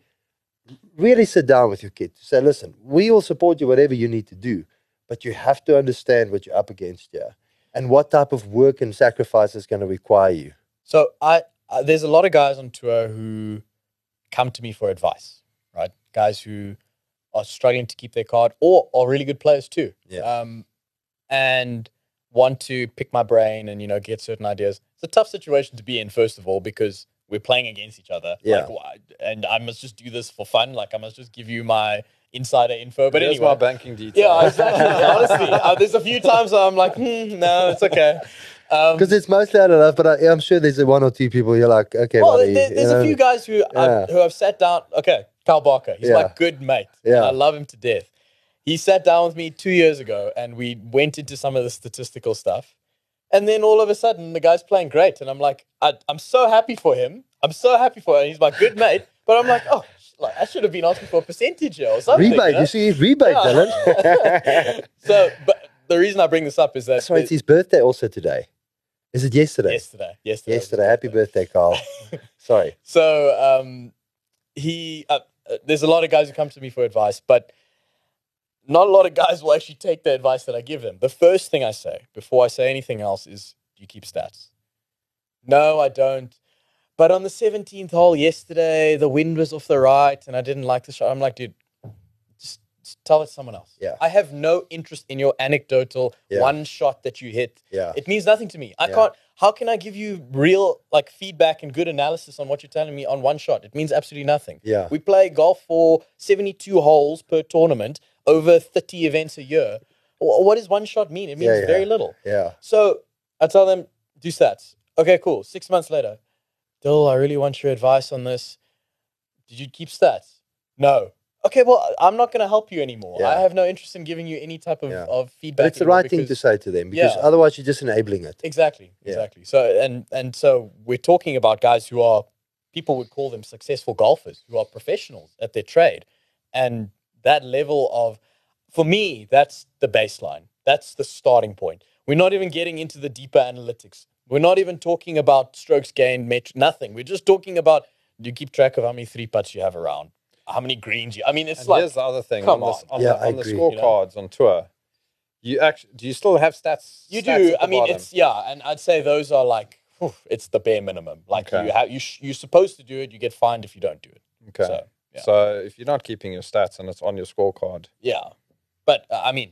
really sit down with your kid. Say, listen, we will support you, whatever you need to do, but you have to understand what you're up against here and what type of work and sacrifice is going to require you. So I, uh, there's a lot of guys on tour who come to me for advice, right? Guys who are struggling to keep their card or are really good players too. Yeah. Um, and want to pick my brain and, you know, get certain ideas. It's a tough situation to be in, first of all, because we're playing against each other. Yeah. Like, why- and I must just do this for fun. Like, I must just give you my insider info. But Here's anyway, my banking details. yeah, exactly. Honestly, uh, there's a few times where I'm like, hmm, no, it's okay. Um, Because it's mostly out of love, but I, I'm sure there's a one or two people you're like, okay, well, buddy, there, you there's know, a few guys who Yeah. I've, who have sat down. Okay, Carl Barker, he's Yeah. my good mate. Yeah. And I love him to death. He sat down with me two years ago, and we went into some of the statistical stuff. And then all of a sudden, the guy's playing great, and I'm like, I, I'm so happy for him. I'm so happy for him. He's my good mate. But I'm like, oh, like, I should have been asking for a percentage here or something. rebate. You know? You see, rebate, Yeah. Dylan. So, but the reason I bring this up is that So it's his birthday also today. Is it yesterday? yesterday, yesterday, was his Yesterday. Happy birthday, Carl. Sorry. So um, he, uh, uh, there's a lot of guys who come to me for advice, but not a lot of guys will actually take the advice that I give them. The first thing I say before I say anything else is, do you keep stats? No, I don't. But on the seventeenth hole yesterday, the wind was off the right and I didn't like the shot. I'm like, dude, just, just tell it to someone else. Yeah. I have no interest in your anecdotal Yeah. one shot that you hit. Yeah. It means nothing to me. I Yeah. can't, how can I give you real like feedback and good analysis on what you're telling me on one shot? It means absolutely nothing. Yeah. We play golf for seventy-two holes per tournament over thirty events a year. Wh- What does one shot mean? It means Yeah, yeah. very little. Yeah. So I tell them, do stats. Okay, cool. Six months later, Dill, I really want your advice on this. Did you keep stats? No. Okay, well, I'm not going to help you anymore. Yeah. I have no interest in giving you any type of, Yeah. of feedback. But it's the anymore right thing to because- say to them because Yeah. otherwise you're just enabling it. Exactly, Yeah. exactly. So and and so we're talking about guys who are, people would call them successful golfers, who are professionals at their trade, and that level of, for me, that's the baseline. That's the starting point. We're not even getting into the deeper analytics. We're not even talking about strokes gained, metric, nothing. We're just talking about, do you keep track of how many three putts you have around, how many greens you? I mean, it's And like, here's the other thing come on, this, on. on, Yeah, the, I on the agree. scorecards on tour. You actually do you still have stats? you stats do. at the I mean, bottom? it's yeah, and I'd say those are like, whew, it's the bare minimum. Like Okay. you have, you sh- you're supposed to do it. You get fined if you don't do it. okay. So, yeah. So if you're not keeping your stats and it's on your scorecard, Yeah, but uh, I mean,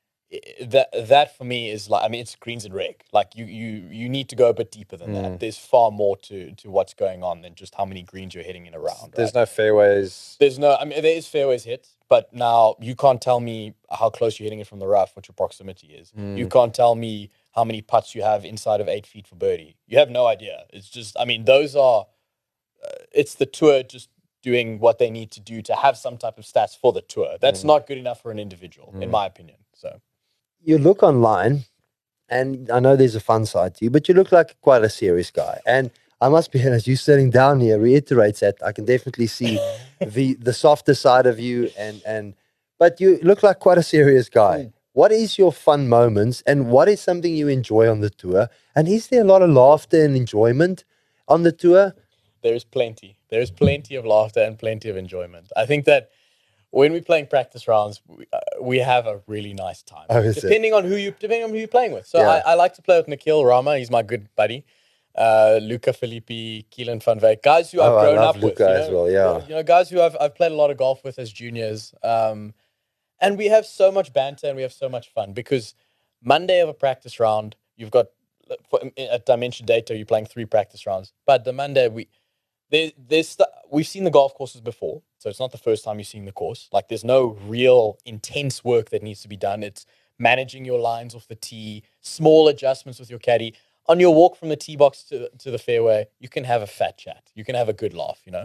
i- that that for me is like, I mean, it's greens and reg. Like you you you need to go a bit deeper than Mm. that. There's far more to to what's going on than just how many greens you're hitting in a round. there's right? no fairways. There's no. I mean, there is fairways hit, but now you can't tell me how close you're hitting it from the rough, what your proximity is. Mm. You can't tell me how many putts you have inside of eight feet for birdie. You have no idea. It's just, I mean, those are. Uh, it's the tour just doing what they need to do to have some type of stats for the tour. That's Mm. not good enough for an individual, in Mm. my opinion. So You look online, and I know there's a fun side to you, but you look like quite a serious guy. And I must be honest, you sitting down here reiterates that. I can definitely see the the softer side of you, and and but you look like quite a serious guy. What is your fun moments, and what is something you enjoy on the tour? And is there a lot of laughter and enjoyment on the tour? there's plenty. There's plenty of laughter and plenty of enjoyment. I think that when we're playing practice rounds, we, uh, we have a really nice time. Oh, is it? depending on who you depending on who you're playing with. So Yeah. I, I like to play with Nikhil Rama. He's my good buddy. Uh, Luca Filippi, Keelan Van Wyk, guys who I've Oh, I grown love up Luca with. you as know? well, yeah. You know, guys who I've I've played a lot of golf with as juniors. Um, and we have so much banter and we have so much fun because Monday of a practice round, you've got for, at Dimension Data, you're playing three practice rounds. But the Monday we there, there's st- we've seen the golf courses before, so it's not the first time you've seen the course. Like there's no real intense work that needs to be done. It's managing your lines off the tee, small adjustments with your caddy. On your walk from the tee box to to the fairway, you can have a fat chat. You can have a good laugh, you know.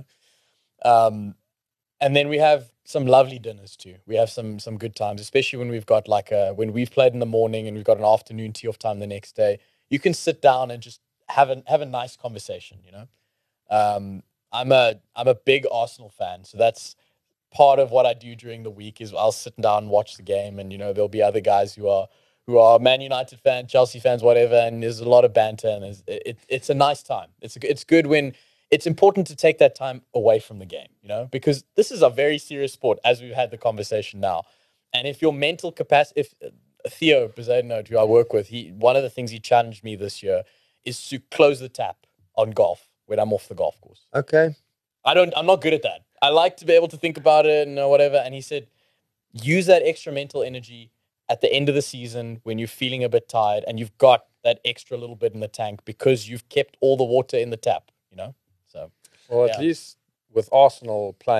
Um, and then we have some lovely dinners too. We have some some good times, especially when we've got like a when we've played in the morning and we've got an afternoon tee off time the next day. You can sit down and just have a have a nice conversation, you know. Um, I'm a I'm a big Arsenal fan, so that's part of what I do during the week is I'll sit down and watch the game, and you know there'll be other guys who are who are Man United fans, Chelsea fans, whatever, and there's a lot of banter, and it's it, it's a nice time. It's a, it's good when it's important to take that time away from the game, you know, because this is a very serious sport, as we've had the conversation now, and if your mental capacity, if uh, Theo Bezadino, who I work with, he one of the things he challenged me this year is to close the tap on golf when I'm off the golf course. Okay. I don't, I'm not good at that. I like to be able to think about it and uh, whatever. And he said, use that extra mental energy at the end of the season when you're feeling a bit tired and you've got that extra little bit in the tank because you've kept all the water in the tap, you know? So, Well, Yeah. at least with Arsenal playing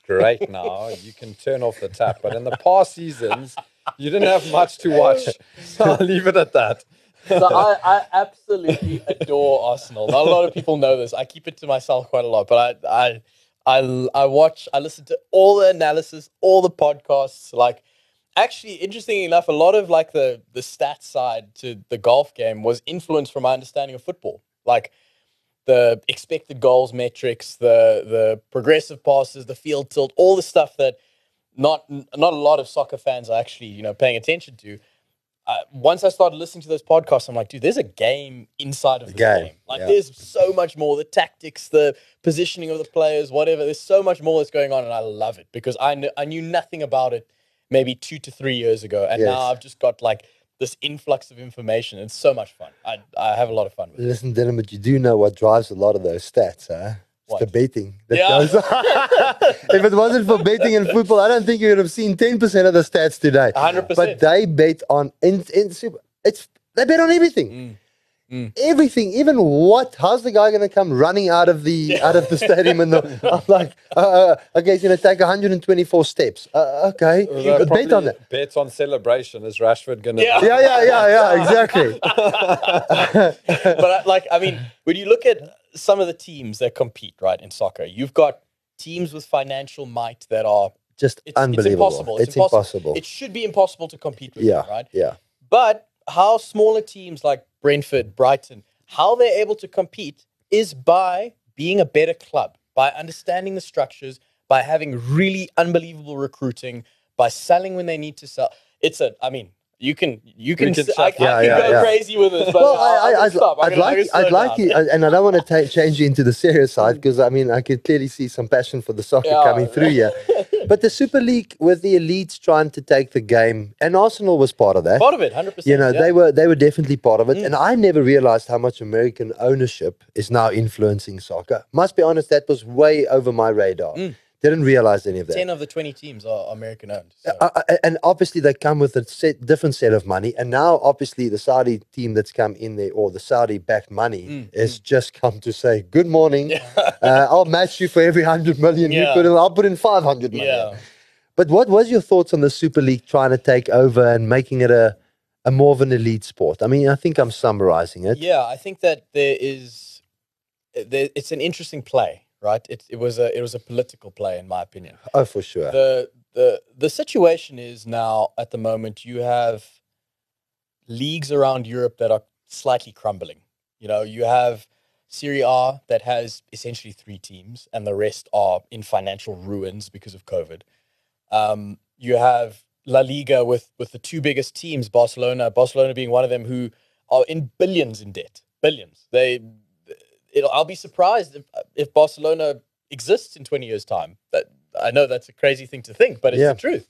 great now. You can turn off the tap. But in the past seasons, you didn't have much to watch. So I'll leave it at that. So I, I absolutely adore Arsenal. Not a lot of people know this. I keep it to myself quite a lot, but I I I, I watch, I listen to all the analysis, all the podcasts. Like, actually, interestingly enough, a lot of like the the stats side to the golf game was influenced from my understanding of football. Like the expected goals metrics, the the progressive passes, the field tilt, all the stuff that not not a lot of soccer fans are actually, you know, paying attention to. Uh, once I started listening to those podcasts, I'm like, dude, there's a game inside of the game. game. Like, yeah. There's so much more. The tactics, the positioning of the players, whatever. There's so much more that's going on, and I love it because I kn- I knew nothing about it maybe two to three years ago, and Yes. now I've just got like this influx of information. It's so much fun. I I have a lot of fun with it. Listen, Dylan, but you do know what drives a lot of those stats, huh? It's What? the betting that Yeah. goes on. If it wasn't for betting in football, I don't think you would have seen ten percent of the stats today. one hundred percent. But they bet on in, in super. It's they bet on everything. Mm. Mm. Everything, even what? How's the guy going to come running out of the out of the stadium? And the, I'm like, uh, uh, okay, he's going to take one hundred twenty-four steps. Uh, okay, Although but bet on that. Bet on celebration. Is Rashford going to? Yeah. Yeah, yeah, yeah, yeah, exactly. But I, like, I mean, when you look at some of the teams that compete, right, in soccer, you've got teams with financial might that are Just it's, unbelievable. It's impossible. It's, It's impossible. impossible. It should be impossible to compete with, Yeah, them, right? yeah. But how smaller teams like Brentford, Brighton, how they're able to compete is by being a better club, by understanding the structures, by having really unbelievable recruiting, by selling when they need to sell. It's a, I mean, you can, you can, can s- I, shut- I Yeah, can yeah, go yeah. crazy with this, but Well, I'll, I, I, I'll I'd, stop. I'm I'd gonna- I'm like, gonna I'd slow like down. you, and I don't want to ta- change you into the serious side because I mean, I could clearly see some passion for the soccer Yeah. coming through here. But the Super League with the elites trying to take the game, and Arsenal was part of that. Part of it, one hundred percent. You know, yeah. they were they were definitely part of it, Mm. and I never realized how much American ownership is now influencing soccer. Must be honest, that was way over my radar. Mm. Didn't realize any of that. ten of the twenty teams are American owned. So. Uh, uh, and obviously they come with a set, different set of money, and now obviously the Saudi team that's come in there, or the Saudi-backed money, Mm, has just come to say, "Good morning, Yeah. uh, I'll match you for every hundred million you Yeah. put in. I'll put in five hundred million." Yeah. But what was your thoughts on the Super League trying to take over and making it a a more of an elite sport? I mean, I think I'm summarizing it. Yeah, I think that there is, there, it's an interesting play, right? It, it was a it was a political play, in my opinion. Oh, for sure. The the the situation is now at the moment you have leagues around Europe that are slightly crumbling. You know, you have Serie A that has essentially three teams, and the rest are in financial ruins because of COVID. Um, you have La Liga with with the two biggest teams, Barcelona, Barcelona being one of them, who are in billions in debt. Billions. They, it'll, I'll be surprised if, if Barcelona exists in twenty years' time. That I know that's a crazy thing to think, but it's Yeah. the truth.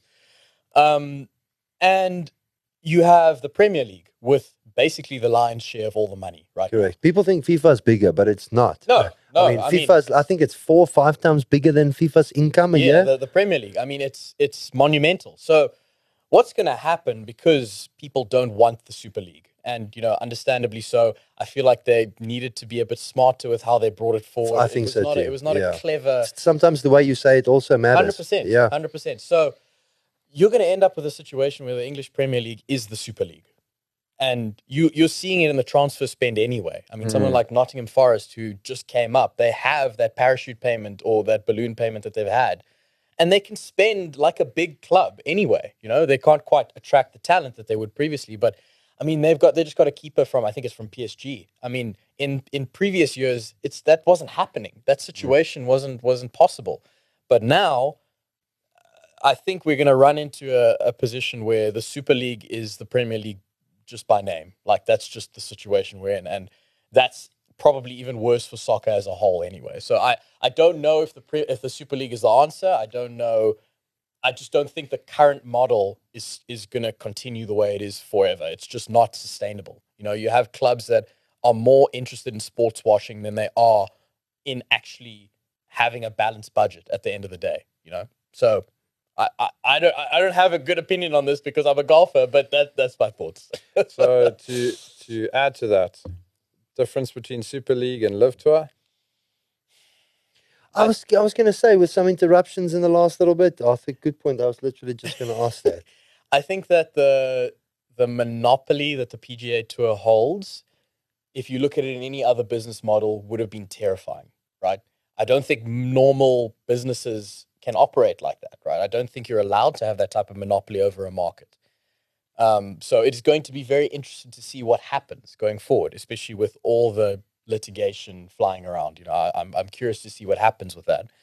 Um, and you have the Premier League with basically the lion's share of all the money, right? Correct. People think FIFA's bigger, but it's not. No, no. I mean, I mean- FIFA's. I think it's four or five times bigger than FIFA's income a Yeah, year. the, the Premier League. I mean, it's it's monumental. So, what's going to happen because people don't want the Super League, and you know, understandably so. I feel like they needed to be a bit smarter with how they brought it forward. I It think was so not a- too. It was not Yeah. a clever. Sometimes the way you say it also matters. Hundred percent. Yeah. Hundred percent. So, you're going to end up with a situation where the English Premier League is the Super League. And you, you're seeing it in the transfer spend anyway. I mean, someone like Nottingham Forest, who just came up, they have that parachute payment or that balloon payment that they've had. And they can spend like a big club anyway. You know, they can't quite attract the talent that they would previously. But, I mean, they've got, they just got a keeper from, I think it's from P S G. I mean, in, in previous years, it's that wasn't happening. That situation wasn't wasn't possible. But now, I think we're going to run into a, a position where the Super League is the Premier League just by name. Like, that's just the situation we're in. And that's probably even worse for soccer as a whole anyway. So I, I don't know if the pre, if the Super League is the answer. I don't know. I just don't think the current model is is going to continue the way it is forever. It's just not sustainable. You know, you have clubs that are more interested in sports washing than they are in actually having a balanced budget at the end of the day, you know? So I, I, I don't I don't have a good opinion on this because I'm a golfer, but that that's my thoughts. So to to add to that, difference between Super League and Live Tour. I was I was going to say with some interruptions in the last little bit. Arthur, good point. I was literally just going to ask that. I think that the the monopoly that the P G A Tour holds, if you look at it in any other business model, would have been terrifying, right? I don't think normal businesses can operate like that, right? I don't think you're allowed to have that type of monopoly over a market. Um, so it's going to be very interesting to see what happens going forward, especially with all the litigation flying around. You know, I, I'm I'm curious to see what happens with that.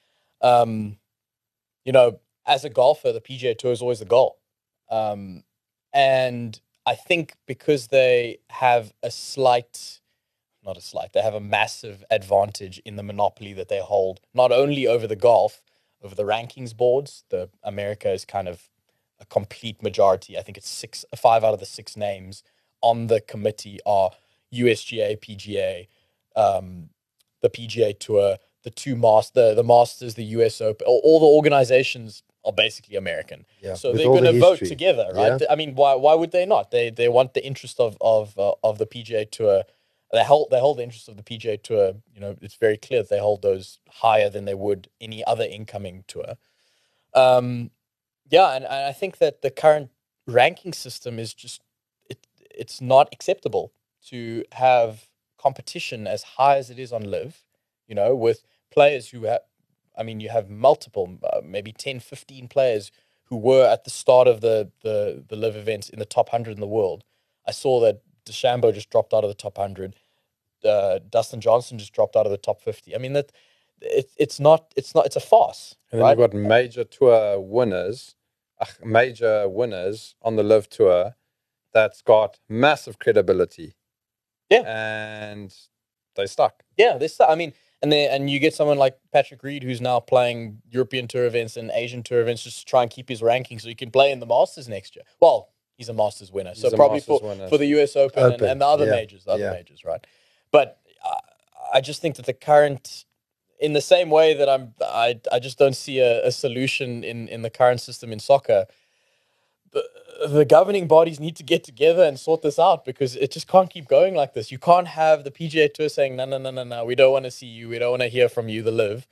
Um, you know, as a golfer, the P G A Tour is always the goal. Um, and I think because they have a slight, not a slight, they have a massive advantage in the monopoly that they hold, not only over the golf, over the rankings boards. The America is kind of a complete majority. I think it's six, five out of the six names on the committee are U S G A, P G A, um, the P G A Tour, the two master, the Masters, the U S Open. All, all the organizations are basically American. Yeah, so with they're all going the to vote history. together, right? Yeah. I mean, why why would they not? They they want the interest of of uh, of the P G A Tour. They hold they hold the interest of the P G A Tour. You know, it's very clear that they hold those higher than they would any other incoming tour. Um, yeah, and, and I think that the current ranking system is just it it's not acceptable to have competition as high as it is on Live. You know, with players who have, I mean, you have multiple, uh, maybe ten, fifteen players who were at the start of the, the, the Live events in the top one hundred in the world. I saw that DeChambeau just dropped out of the top one hundred. Uh, Dustin Johnson just dropped out of the top fifty. I mean, that it, it's not, it's not, it's a farce. And then right? you've got major tour winners, uh, major winners on the Live Tour that's got massive credibility. Yeah. And they stuck. Yeah, this. I mean, and then and you get someone like Patrick Reed who's now playing European Tour events and Asian Tour events just to try and keep his ranking so he can play in the Masters next year. Well, he's a Masters winner, He's so a probably Masters for, winner. for the U S Open, and, Open, and the other yeah, majors, the other yeah. majors, right? But uh, I just think that the current, in the same way that I'm, I I just don't see a, a solution in in the current system in soccer. The, the governing bodies need to get together and sort this out because it just can't keep going like this. You can't have the P G A Tour saying, no, no, no, no, no, we don't want to see you. We don't want to hear from you, the Live.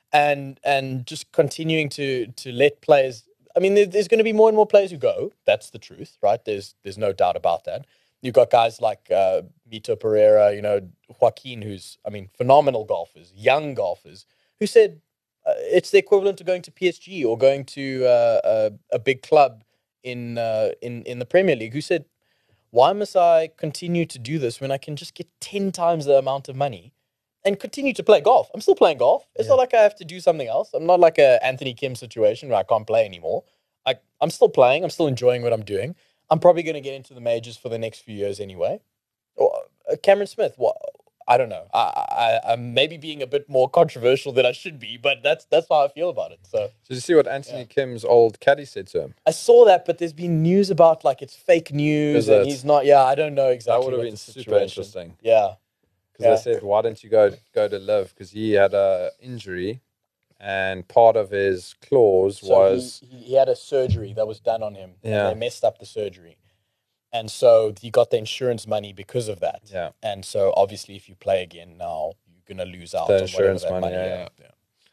And and just continuing to to let players, I mean, there, there's going to be more and more players who go. That's the truth, right? There's there's no doubt about that. You've got guys like uh, Mito Pereira, you know, Joaquin, who's, I mean, phenomenal golfers, young golfers, who said uh, it's the equivalent to going to P S G or going to uh, a, a big club in uh, in in the Premier League, who said, why must I continue to do this when I can just get ten times the amount of money and continue to play golf? I'm still playing golf. It's Yeah. not like I have to do something else. I'm not like a Anthony Kim situation where I can't play anymore. I, I'm still playing. I'm still enjoying what I'm doing. I'm probably going to get into the majors for the next few years anyway. Or, uh, Cameron Smith, what? I don't know. I, I, I'm maybe being a bit more controversial than I should be, but that's that's how I feel about it. So Did you see what Anthony Yeah. Kim's old caddy said to him? I saw that, but there's been news about like it's fake news Is and it? he's not. Yeah, I don't know exactly. That would have what been the super situation- interesting. Yeah, Because Yeah. they said, why don't you go go to Live? Because he had a injury, and part of his clause so was he, he had a surgery that was done on him. Yeah. and they messed up the surgery, and so he got the insurance money because of that. yeah, And so obviously, if you play again now, you're gonna lose out The on insurance whatever that money, money. yeah, yeah.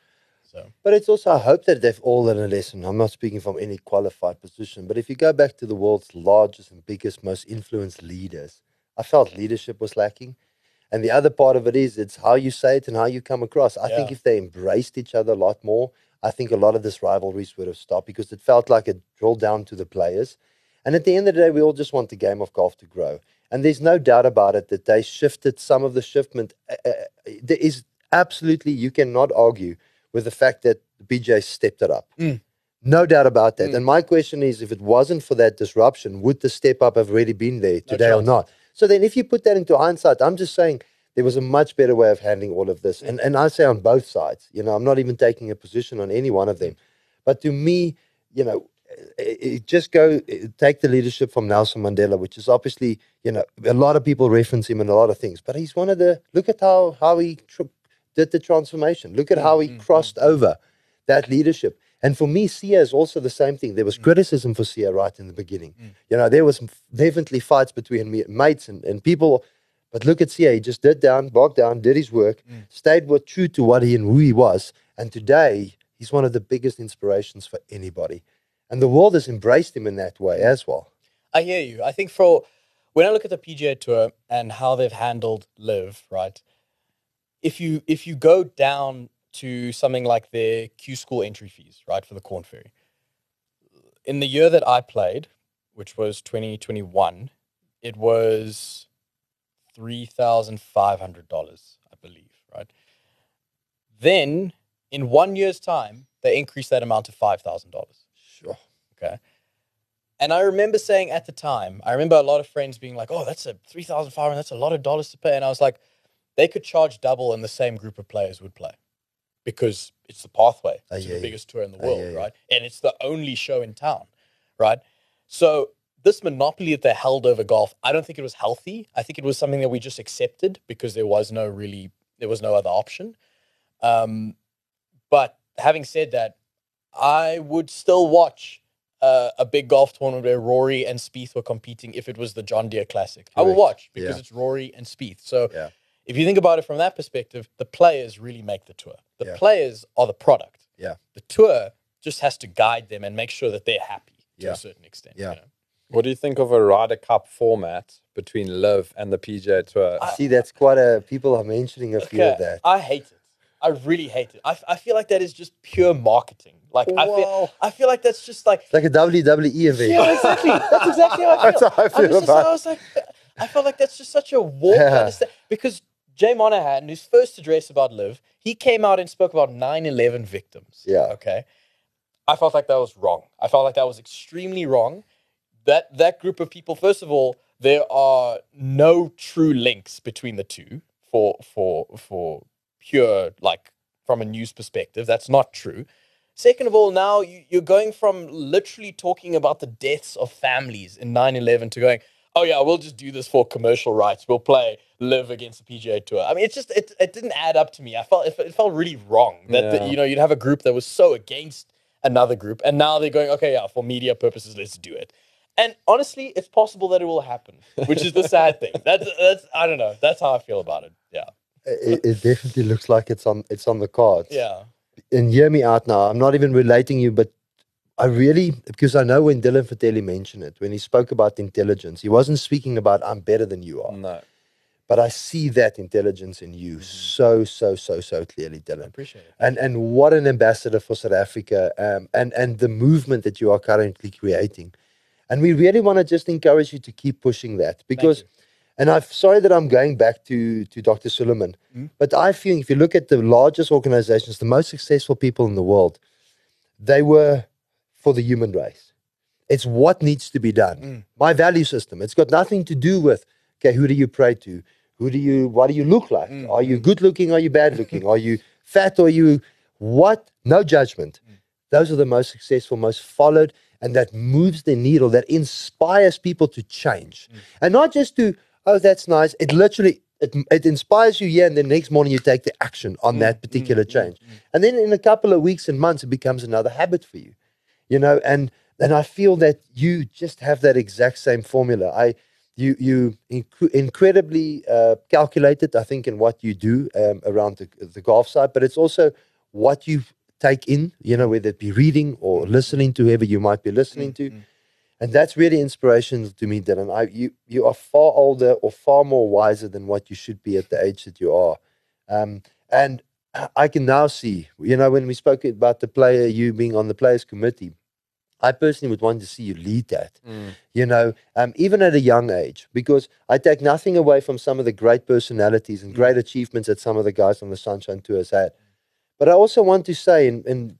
So But it's also, I hope that they've all learned a lesson. I'm not speaking from any qualified position, but if you go back to the world's largest and biggest, most influenced leaders, I felt leadership was lacking. And the other part of it is it's how you say it and how you come across. I think Yeah. if they embraced each other a lot more, I think a lot of this rivalries would have stopped because it felt like it drilled down to the players. And at the end of the day, we all just want the game of golf to grow. And there's no doubt about it that they shifted some of the shiftment. Uh, uh, there is absolutely, you cannot argue with the fact that the B J stepped it up. Mm. No doubt about that. Mm. And my question is, if it wasn't for that disruption, would the step up have really been there today or chance. not? So then if you put that into hindsight, I'm just saying there was a much better way of handling all of this. And, and I say on both sides, you know, I'm not even taking a position on any one of them. But to me, you know, it, it just go it, take the leadership from Nelson Mandela, which is obviously, you know, a lot of people reference him in a lot of things, but he's one of the, look at how, how he tr- did the transformation. Look at how he mm, crossed over that leadership. And for me, Sia is also the same thing. There was criticism for Sia right in the beginning. You know, there was definitely fights between me, mates and, and people, But look at Sia, he just did down, bogged down, did his work, Mm. stayed with, true to what he and who he was. And today, he's one of the biggest inspirations for anybody. And the world has embraced him in that way as well. I hear you. I think for when I look at the P G A Tour and how they've handled Live, right? If you if you go down to something like their Q School entry fees, right, for the Corn Ferry, in the year that I played, which was twenty twenty-one, it was three thousand five hundred dollars, I believe, right? Then, in one year's time, they increased that amount to five thousand dollars. Sure. Okay. And I remember saying at the time, I remember a lot of friends being like, oh, that's a three thousand five hundred dollars, that's a lot of dollars to pay. And I was like, they could charge double and the same group of players would play because it's the pathway I to hear the you. biggest tour in the I world, hear you. right? And it's the only show in town, right? So this monopoly that they held over golf, I don't think it was healthy. I think it was something that we just accepted because there was no really, there was no other option. Um, but having said that, I would still watch uh, a big golf tournament where Rory and Spieth were competing if it was the John Deere Classic. I will Correct. watch because Yeah. it's Rory and Spieth. So Yeah. if you think about it from that perspective, the players really make the tour. The Yeah. players are the product. Yeah. The tour just has to guide them and make sure that they're happy to Yeah. a certain extent. Yeah. You know? What do you think of a Ryder Cup format between Live and the P G A Tour? I- See, that's quite a, people are mentioning a few of that. I hate it. I really hate it. I, f- I feel like that is just pure marketing. Like I feel, Wow. I feel like that's just like It's like a W W E event. yeah, exactly. That's exactly how I feel. That's how I I'm feel just- about I was like, I felt like that's just such a warped Yeah. understand because Jay Monahan, in his first address about Live, he came out and spoke about nine eleven victims. Yeah. Okay. I felt like that was wrong. I felt like that was extremely wrong. That that group of people, first of all, there are no true links between the two for for for pure like from a news perspective. That's not true. Second of all, now you, you're going from literally talking about the deaths of families in nine eleven to going, oh yeah, we'll just do this for commercial rights. We'll play Live against the P G A Tour. I mean, it's just it, it didn't add up to me. I felt it, it felt really wrong that the, Yeah. you know you'd have a group that was so against another group, and now they're going, okay, yeah, for media purposes, let's do it. And honestly, it's possible that it will happen, which is the sad thing. That's that's I don't know. That's how I feel about it. Yeah, It, it definitely looks like it's on it's on the cards. yeah, And hear me out now. I'm not even relating you, but I really, because I know when Dylan Fatelli mentioned it, when he spoke about intelligence, he wasn't speaking about I'm better than you are. No. But I see that intelligence in you so, so, so, so clearly, Dylan. appreciate it. And and what an ambassador for South Africa, um, and and the movement that you are currently creating. And we really want to just encourage you to keep pushing that because, you. and I'm sorry that I'm going back to to Doctor Suleiman, Mm. but I feel if you look at the largest organizations, the most successful people in the world, they were for the human race. It's what needs to be done. Mm. My value system. It's got nothing to do with okay, who do you pray to? Who do you? What do you look like? Mm, Are you good looking? Are you bad looking? Are you fat? Or are you what? No judgment. Those are the most successful, most followed, and that moves the needle. That inspires people to change, and not just to oh, that's nice. It literally it, it inspires you here, and the next morning you take the action on that particular change, and then in a couple of weeks and months, it becomes another habit for you, you know. And and I feel that you just have that exact same formula. I. You you inc- incredibly uh, calculated, I think, in what you do um, around the, the golf side, but it's also what you take in, you know, whether it be reading or listening to whoever you might be listening to, and that's really inspirational to me, Dylan. I you you are far older or far more wiser than what you should be at the age that you are, um, and I can now see, you know, when we spoke about the player, you being on the players committee. I personally would want to see you lead that, Mm. you know, um, even at a young age, because I take nothing away from some of the great personalities and great achievements that some of the guys on the Sunshine Tour has had. But I also want to say, and, and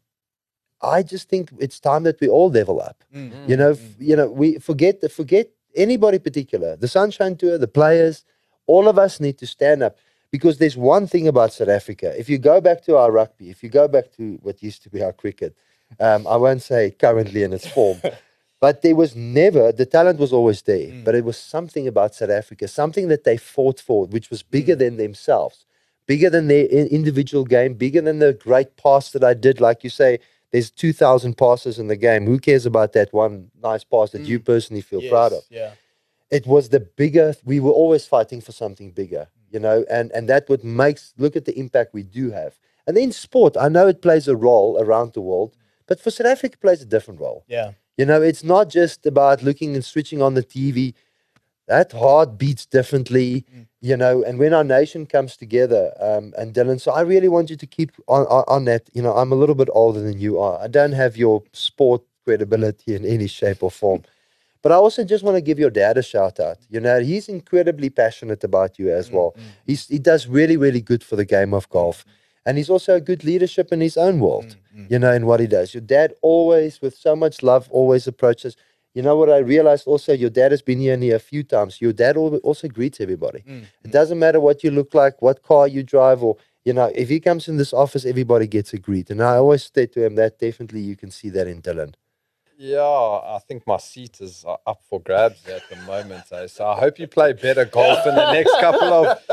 I just think it's time that we all level up. Mm. You know, f- you know, we forget the, forget anybody particular, the Sunshine Tour, the players, all of us need to stand up because there's one thing about South Africa. If you go back to our rugby, if you go back to what used to be our cricket, um, I won't say currently in its form, but there was never, the talent was always there, Mm. but it was something about South Africa, something that they fought for, which was bigger than themselves, bigger than their in- individual game, bigger than the great pass that I did. Like you say, there's two thousand passes in the game. Who cares about that one nice pass that you personally feel Yes, proud of? Yeah. it was the bigger, we were always fighting for something bigger, you know, and, and that what makes, look at the impact we do have. And then sport, I know it plays a role around the world, but for South Africa, it plays a different role. Yeah. You know, it's not just about looking and switching on the T V. That heart beats differently, mm. you know, and when our nation comes together, um, and Dylan, so I really want you to keep on, on, on that. You know, I'm a little bit older than you are. I don't have your sport credibility in any shape or form. But I also just want to give your dad a shout out. You know, he's incredibly passionate about you as well. Mm-hmm. He's, he does really, really good for the game of golf. Mm-hmm. And he's also a good leadership in his own world, mm-hmm. you know, in what he does. Your dad always, with so much love, always approaches. You know what I realized also? Your dad has been here and here a few times. Your dad also greets everybody. Mm-hmm. It doesn't matter what you look like, what car you drive, or, you know, if he comes in this office, everybody gets a greet. And I always say to him that definitely you can see that in Dylan. Yeah, I think my seat is up for grabs at the moment. Eh? So I hope you play better golf in the next couple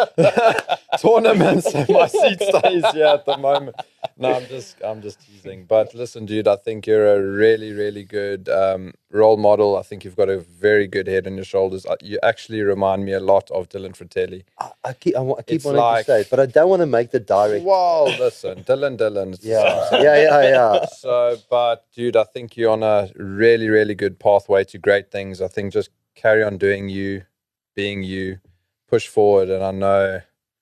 of tournaments. My seat stays here at the moment. No, I'm just, I'm just teasing. But listen, dude, I think you're a really, really good um, role model. I think you've got a very good head on your shoulders. You actually remind me a lot of Dylan Fratelli. I, I keep, I, I keep wanting like, to say it, but I don't want to make the direct. Well, listen, Dylan, Dylan. Yeah, yeah, yeah, yeah. So, but dude, I think you're on a really, really good pathway to great things. I think just carry on doing you, being you, push forward. And I know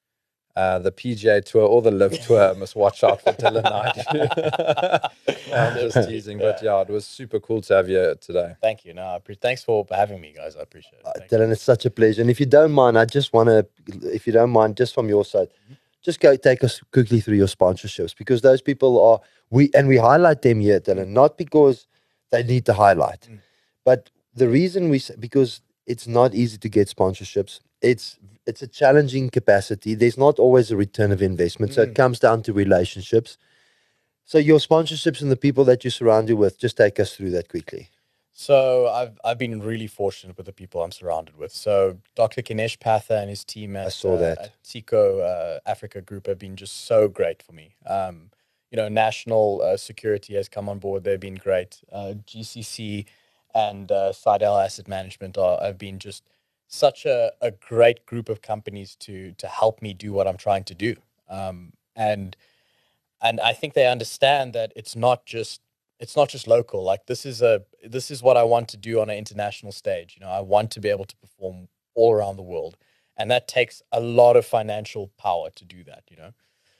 uh, the P G A Tour or the Live Tour must watch out for Dylan Knight. I'm just teasing, yeah. But yeah, it was super cool to have you today. Thank you. No, I pre- thanks for having me, guys. I appreciate it. Uh, Dylan, you. It's such a pleasure. And if you don't mind, I just want to, if you don't mind, just from your side, mm-hmm. just go take us quickly through your sponsorships, because those people are, we and we highlight them here, Dylan, not because they need to highlight, mm. but the reason we say, because it's not easy to get sponsorships. It's it's a challenging capacity. There's not always a return of investment. Mm. So it comes down to relationships. So your sponsorships and the people that you surround you with, just take us through that quickly. So I've I've been really fortunate with the people I'm surrounded with. So Doctor Kinesh Patha and his team at, I saw that. uh, at Tico uh, Africa Group have been just so great for me. Um, you know, National uh, Security has come on board. They've been great. Uh, G C C and uh, Sidel Asset Management are, have been just such a, a great group of companies to to help me do what I'm trying to do. Um, and and I think they understand that it's not just it's not just local. Like this is a this is what I want to do on an international stage. You know, I want to be able to perform all around the world, and that takes a lot of financial power to do that. You know.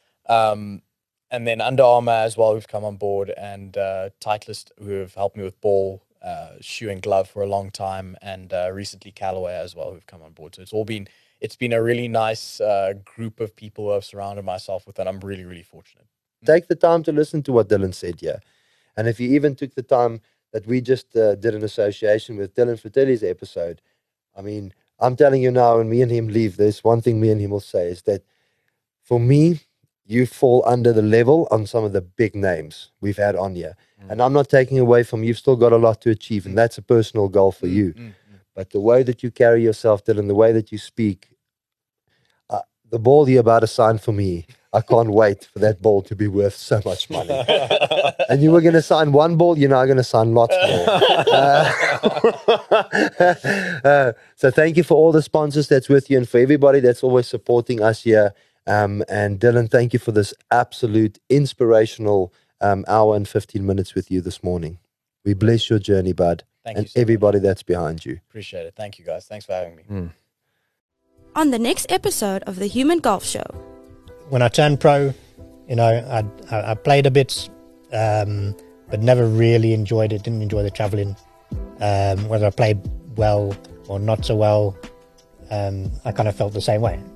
Um, And then Under Armour as well, who've come on board, and uh, Titleist, who have helped me with ball, uh, shoe and glove for a long time, and uh, recently Callaway as well, who've come on board. So it's all been, it's been a really nice uh, group of people who I've surrounded myself with, and I'm really, really fortunate. Take the time to listen to what Dylan said here. And if you even took the time that we just uh, did an association with Dylan Fratelli's episode, I mean, I'm telling you now, when me and him leave, there's one thing me and him will say is that for me, you fall under the level on some of the big names we've had on here. Mm. And I'm not taking away from, you've still got a lot to achieve, and that's a personal goal for mm, you. Mm, mm. But the way that you carry yourself, Dylan, the way that you speak, uh, the ball you're about to sign for me, I can't wait for that ball to be worth so much money. And you were going to sign one ball, you're now going to sign lots more. Uh, uh, so thank you for all the sponsors that's with you, and for everybody that's always supporting us here. Um, and Dylan, thank you for this absolute inspirational um, hour and fifteen minutes with you this morning. We bless your journey, bud. Thank and you so everybody much. That's behind you. Appreciate it. Thank you, guys. Thanks for having me. Mm. On the next episode of the Human Golf Show. When I turned pro, you know, I I, I played a bit, um, but never really enjoyed it. Didn't enjoy the traveling. Um, whether I played well or not so well, um, I kind of felt the same way.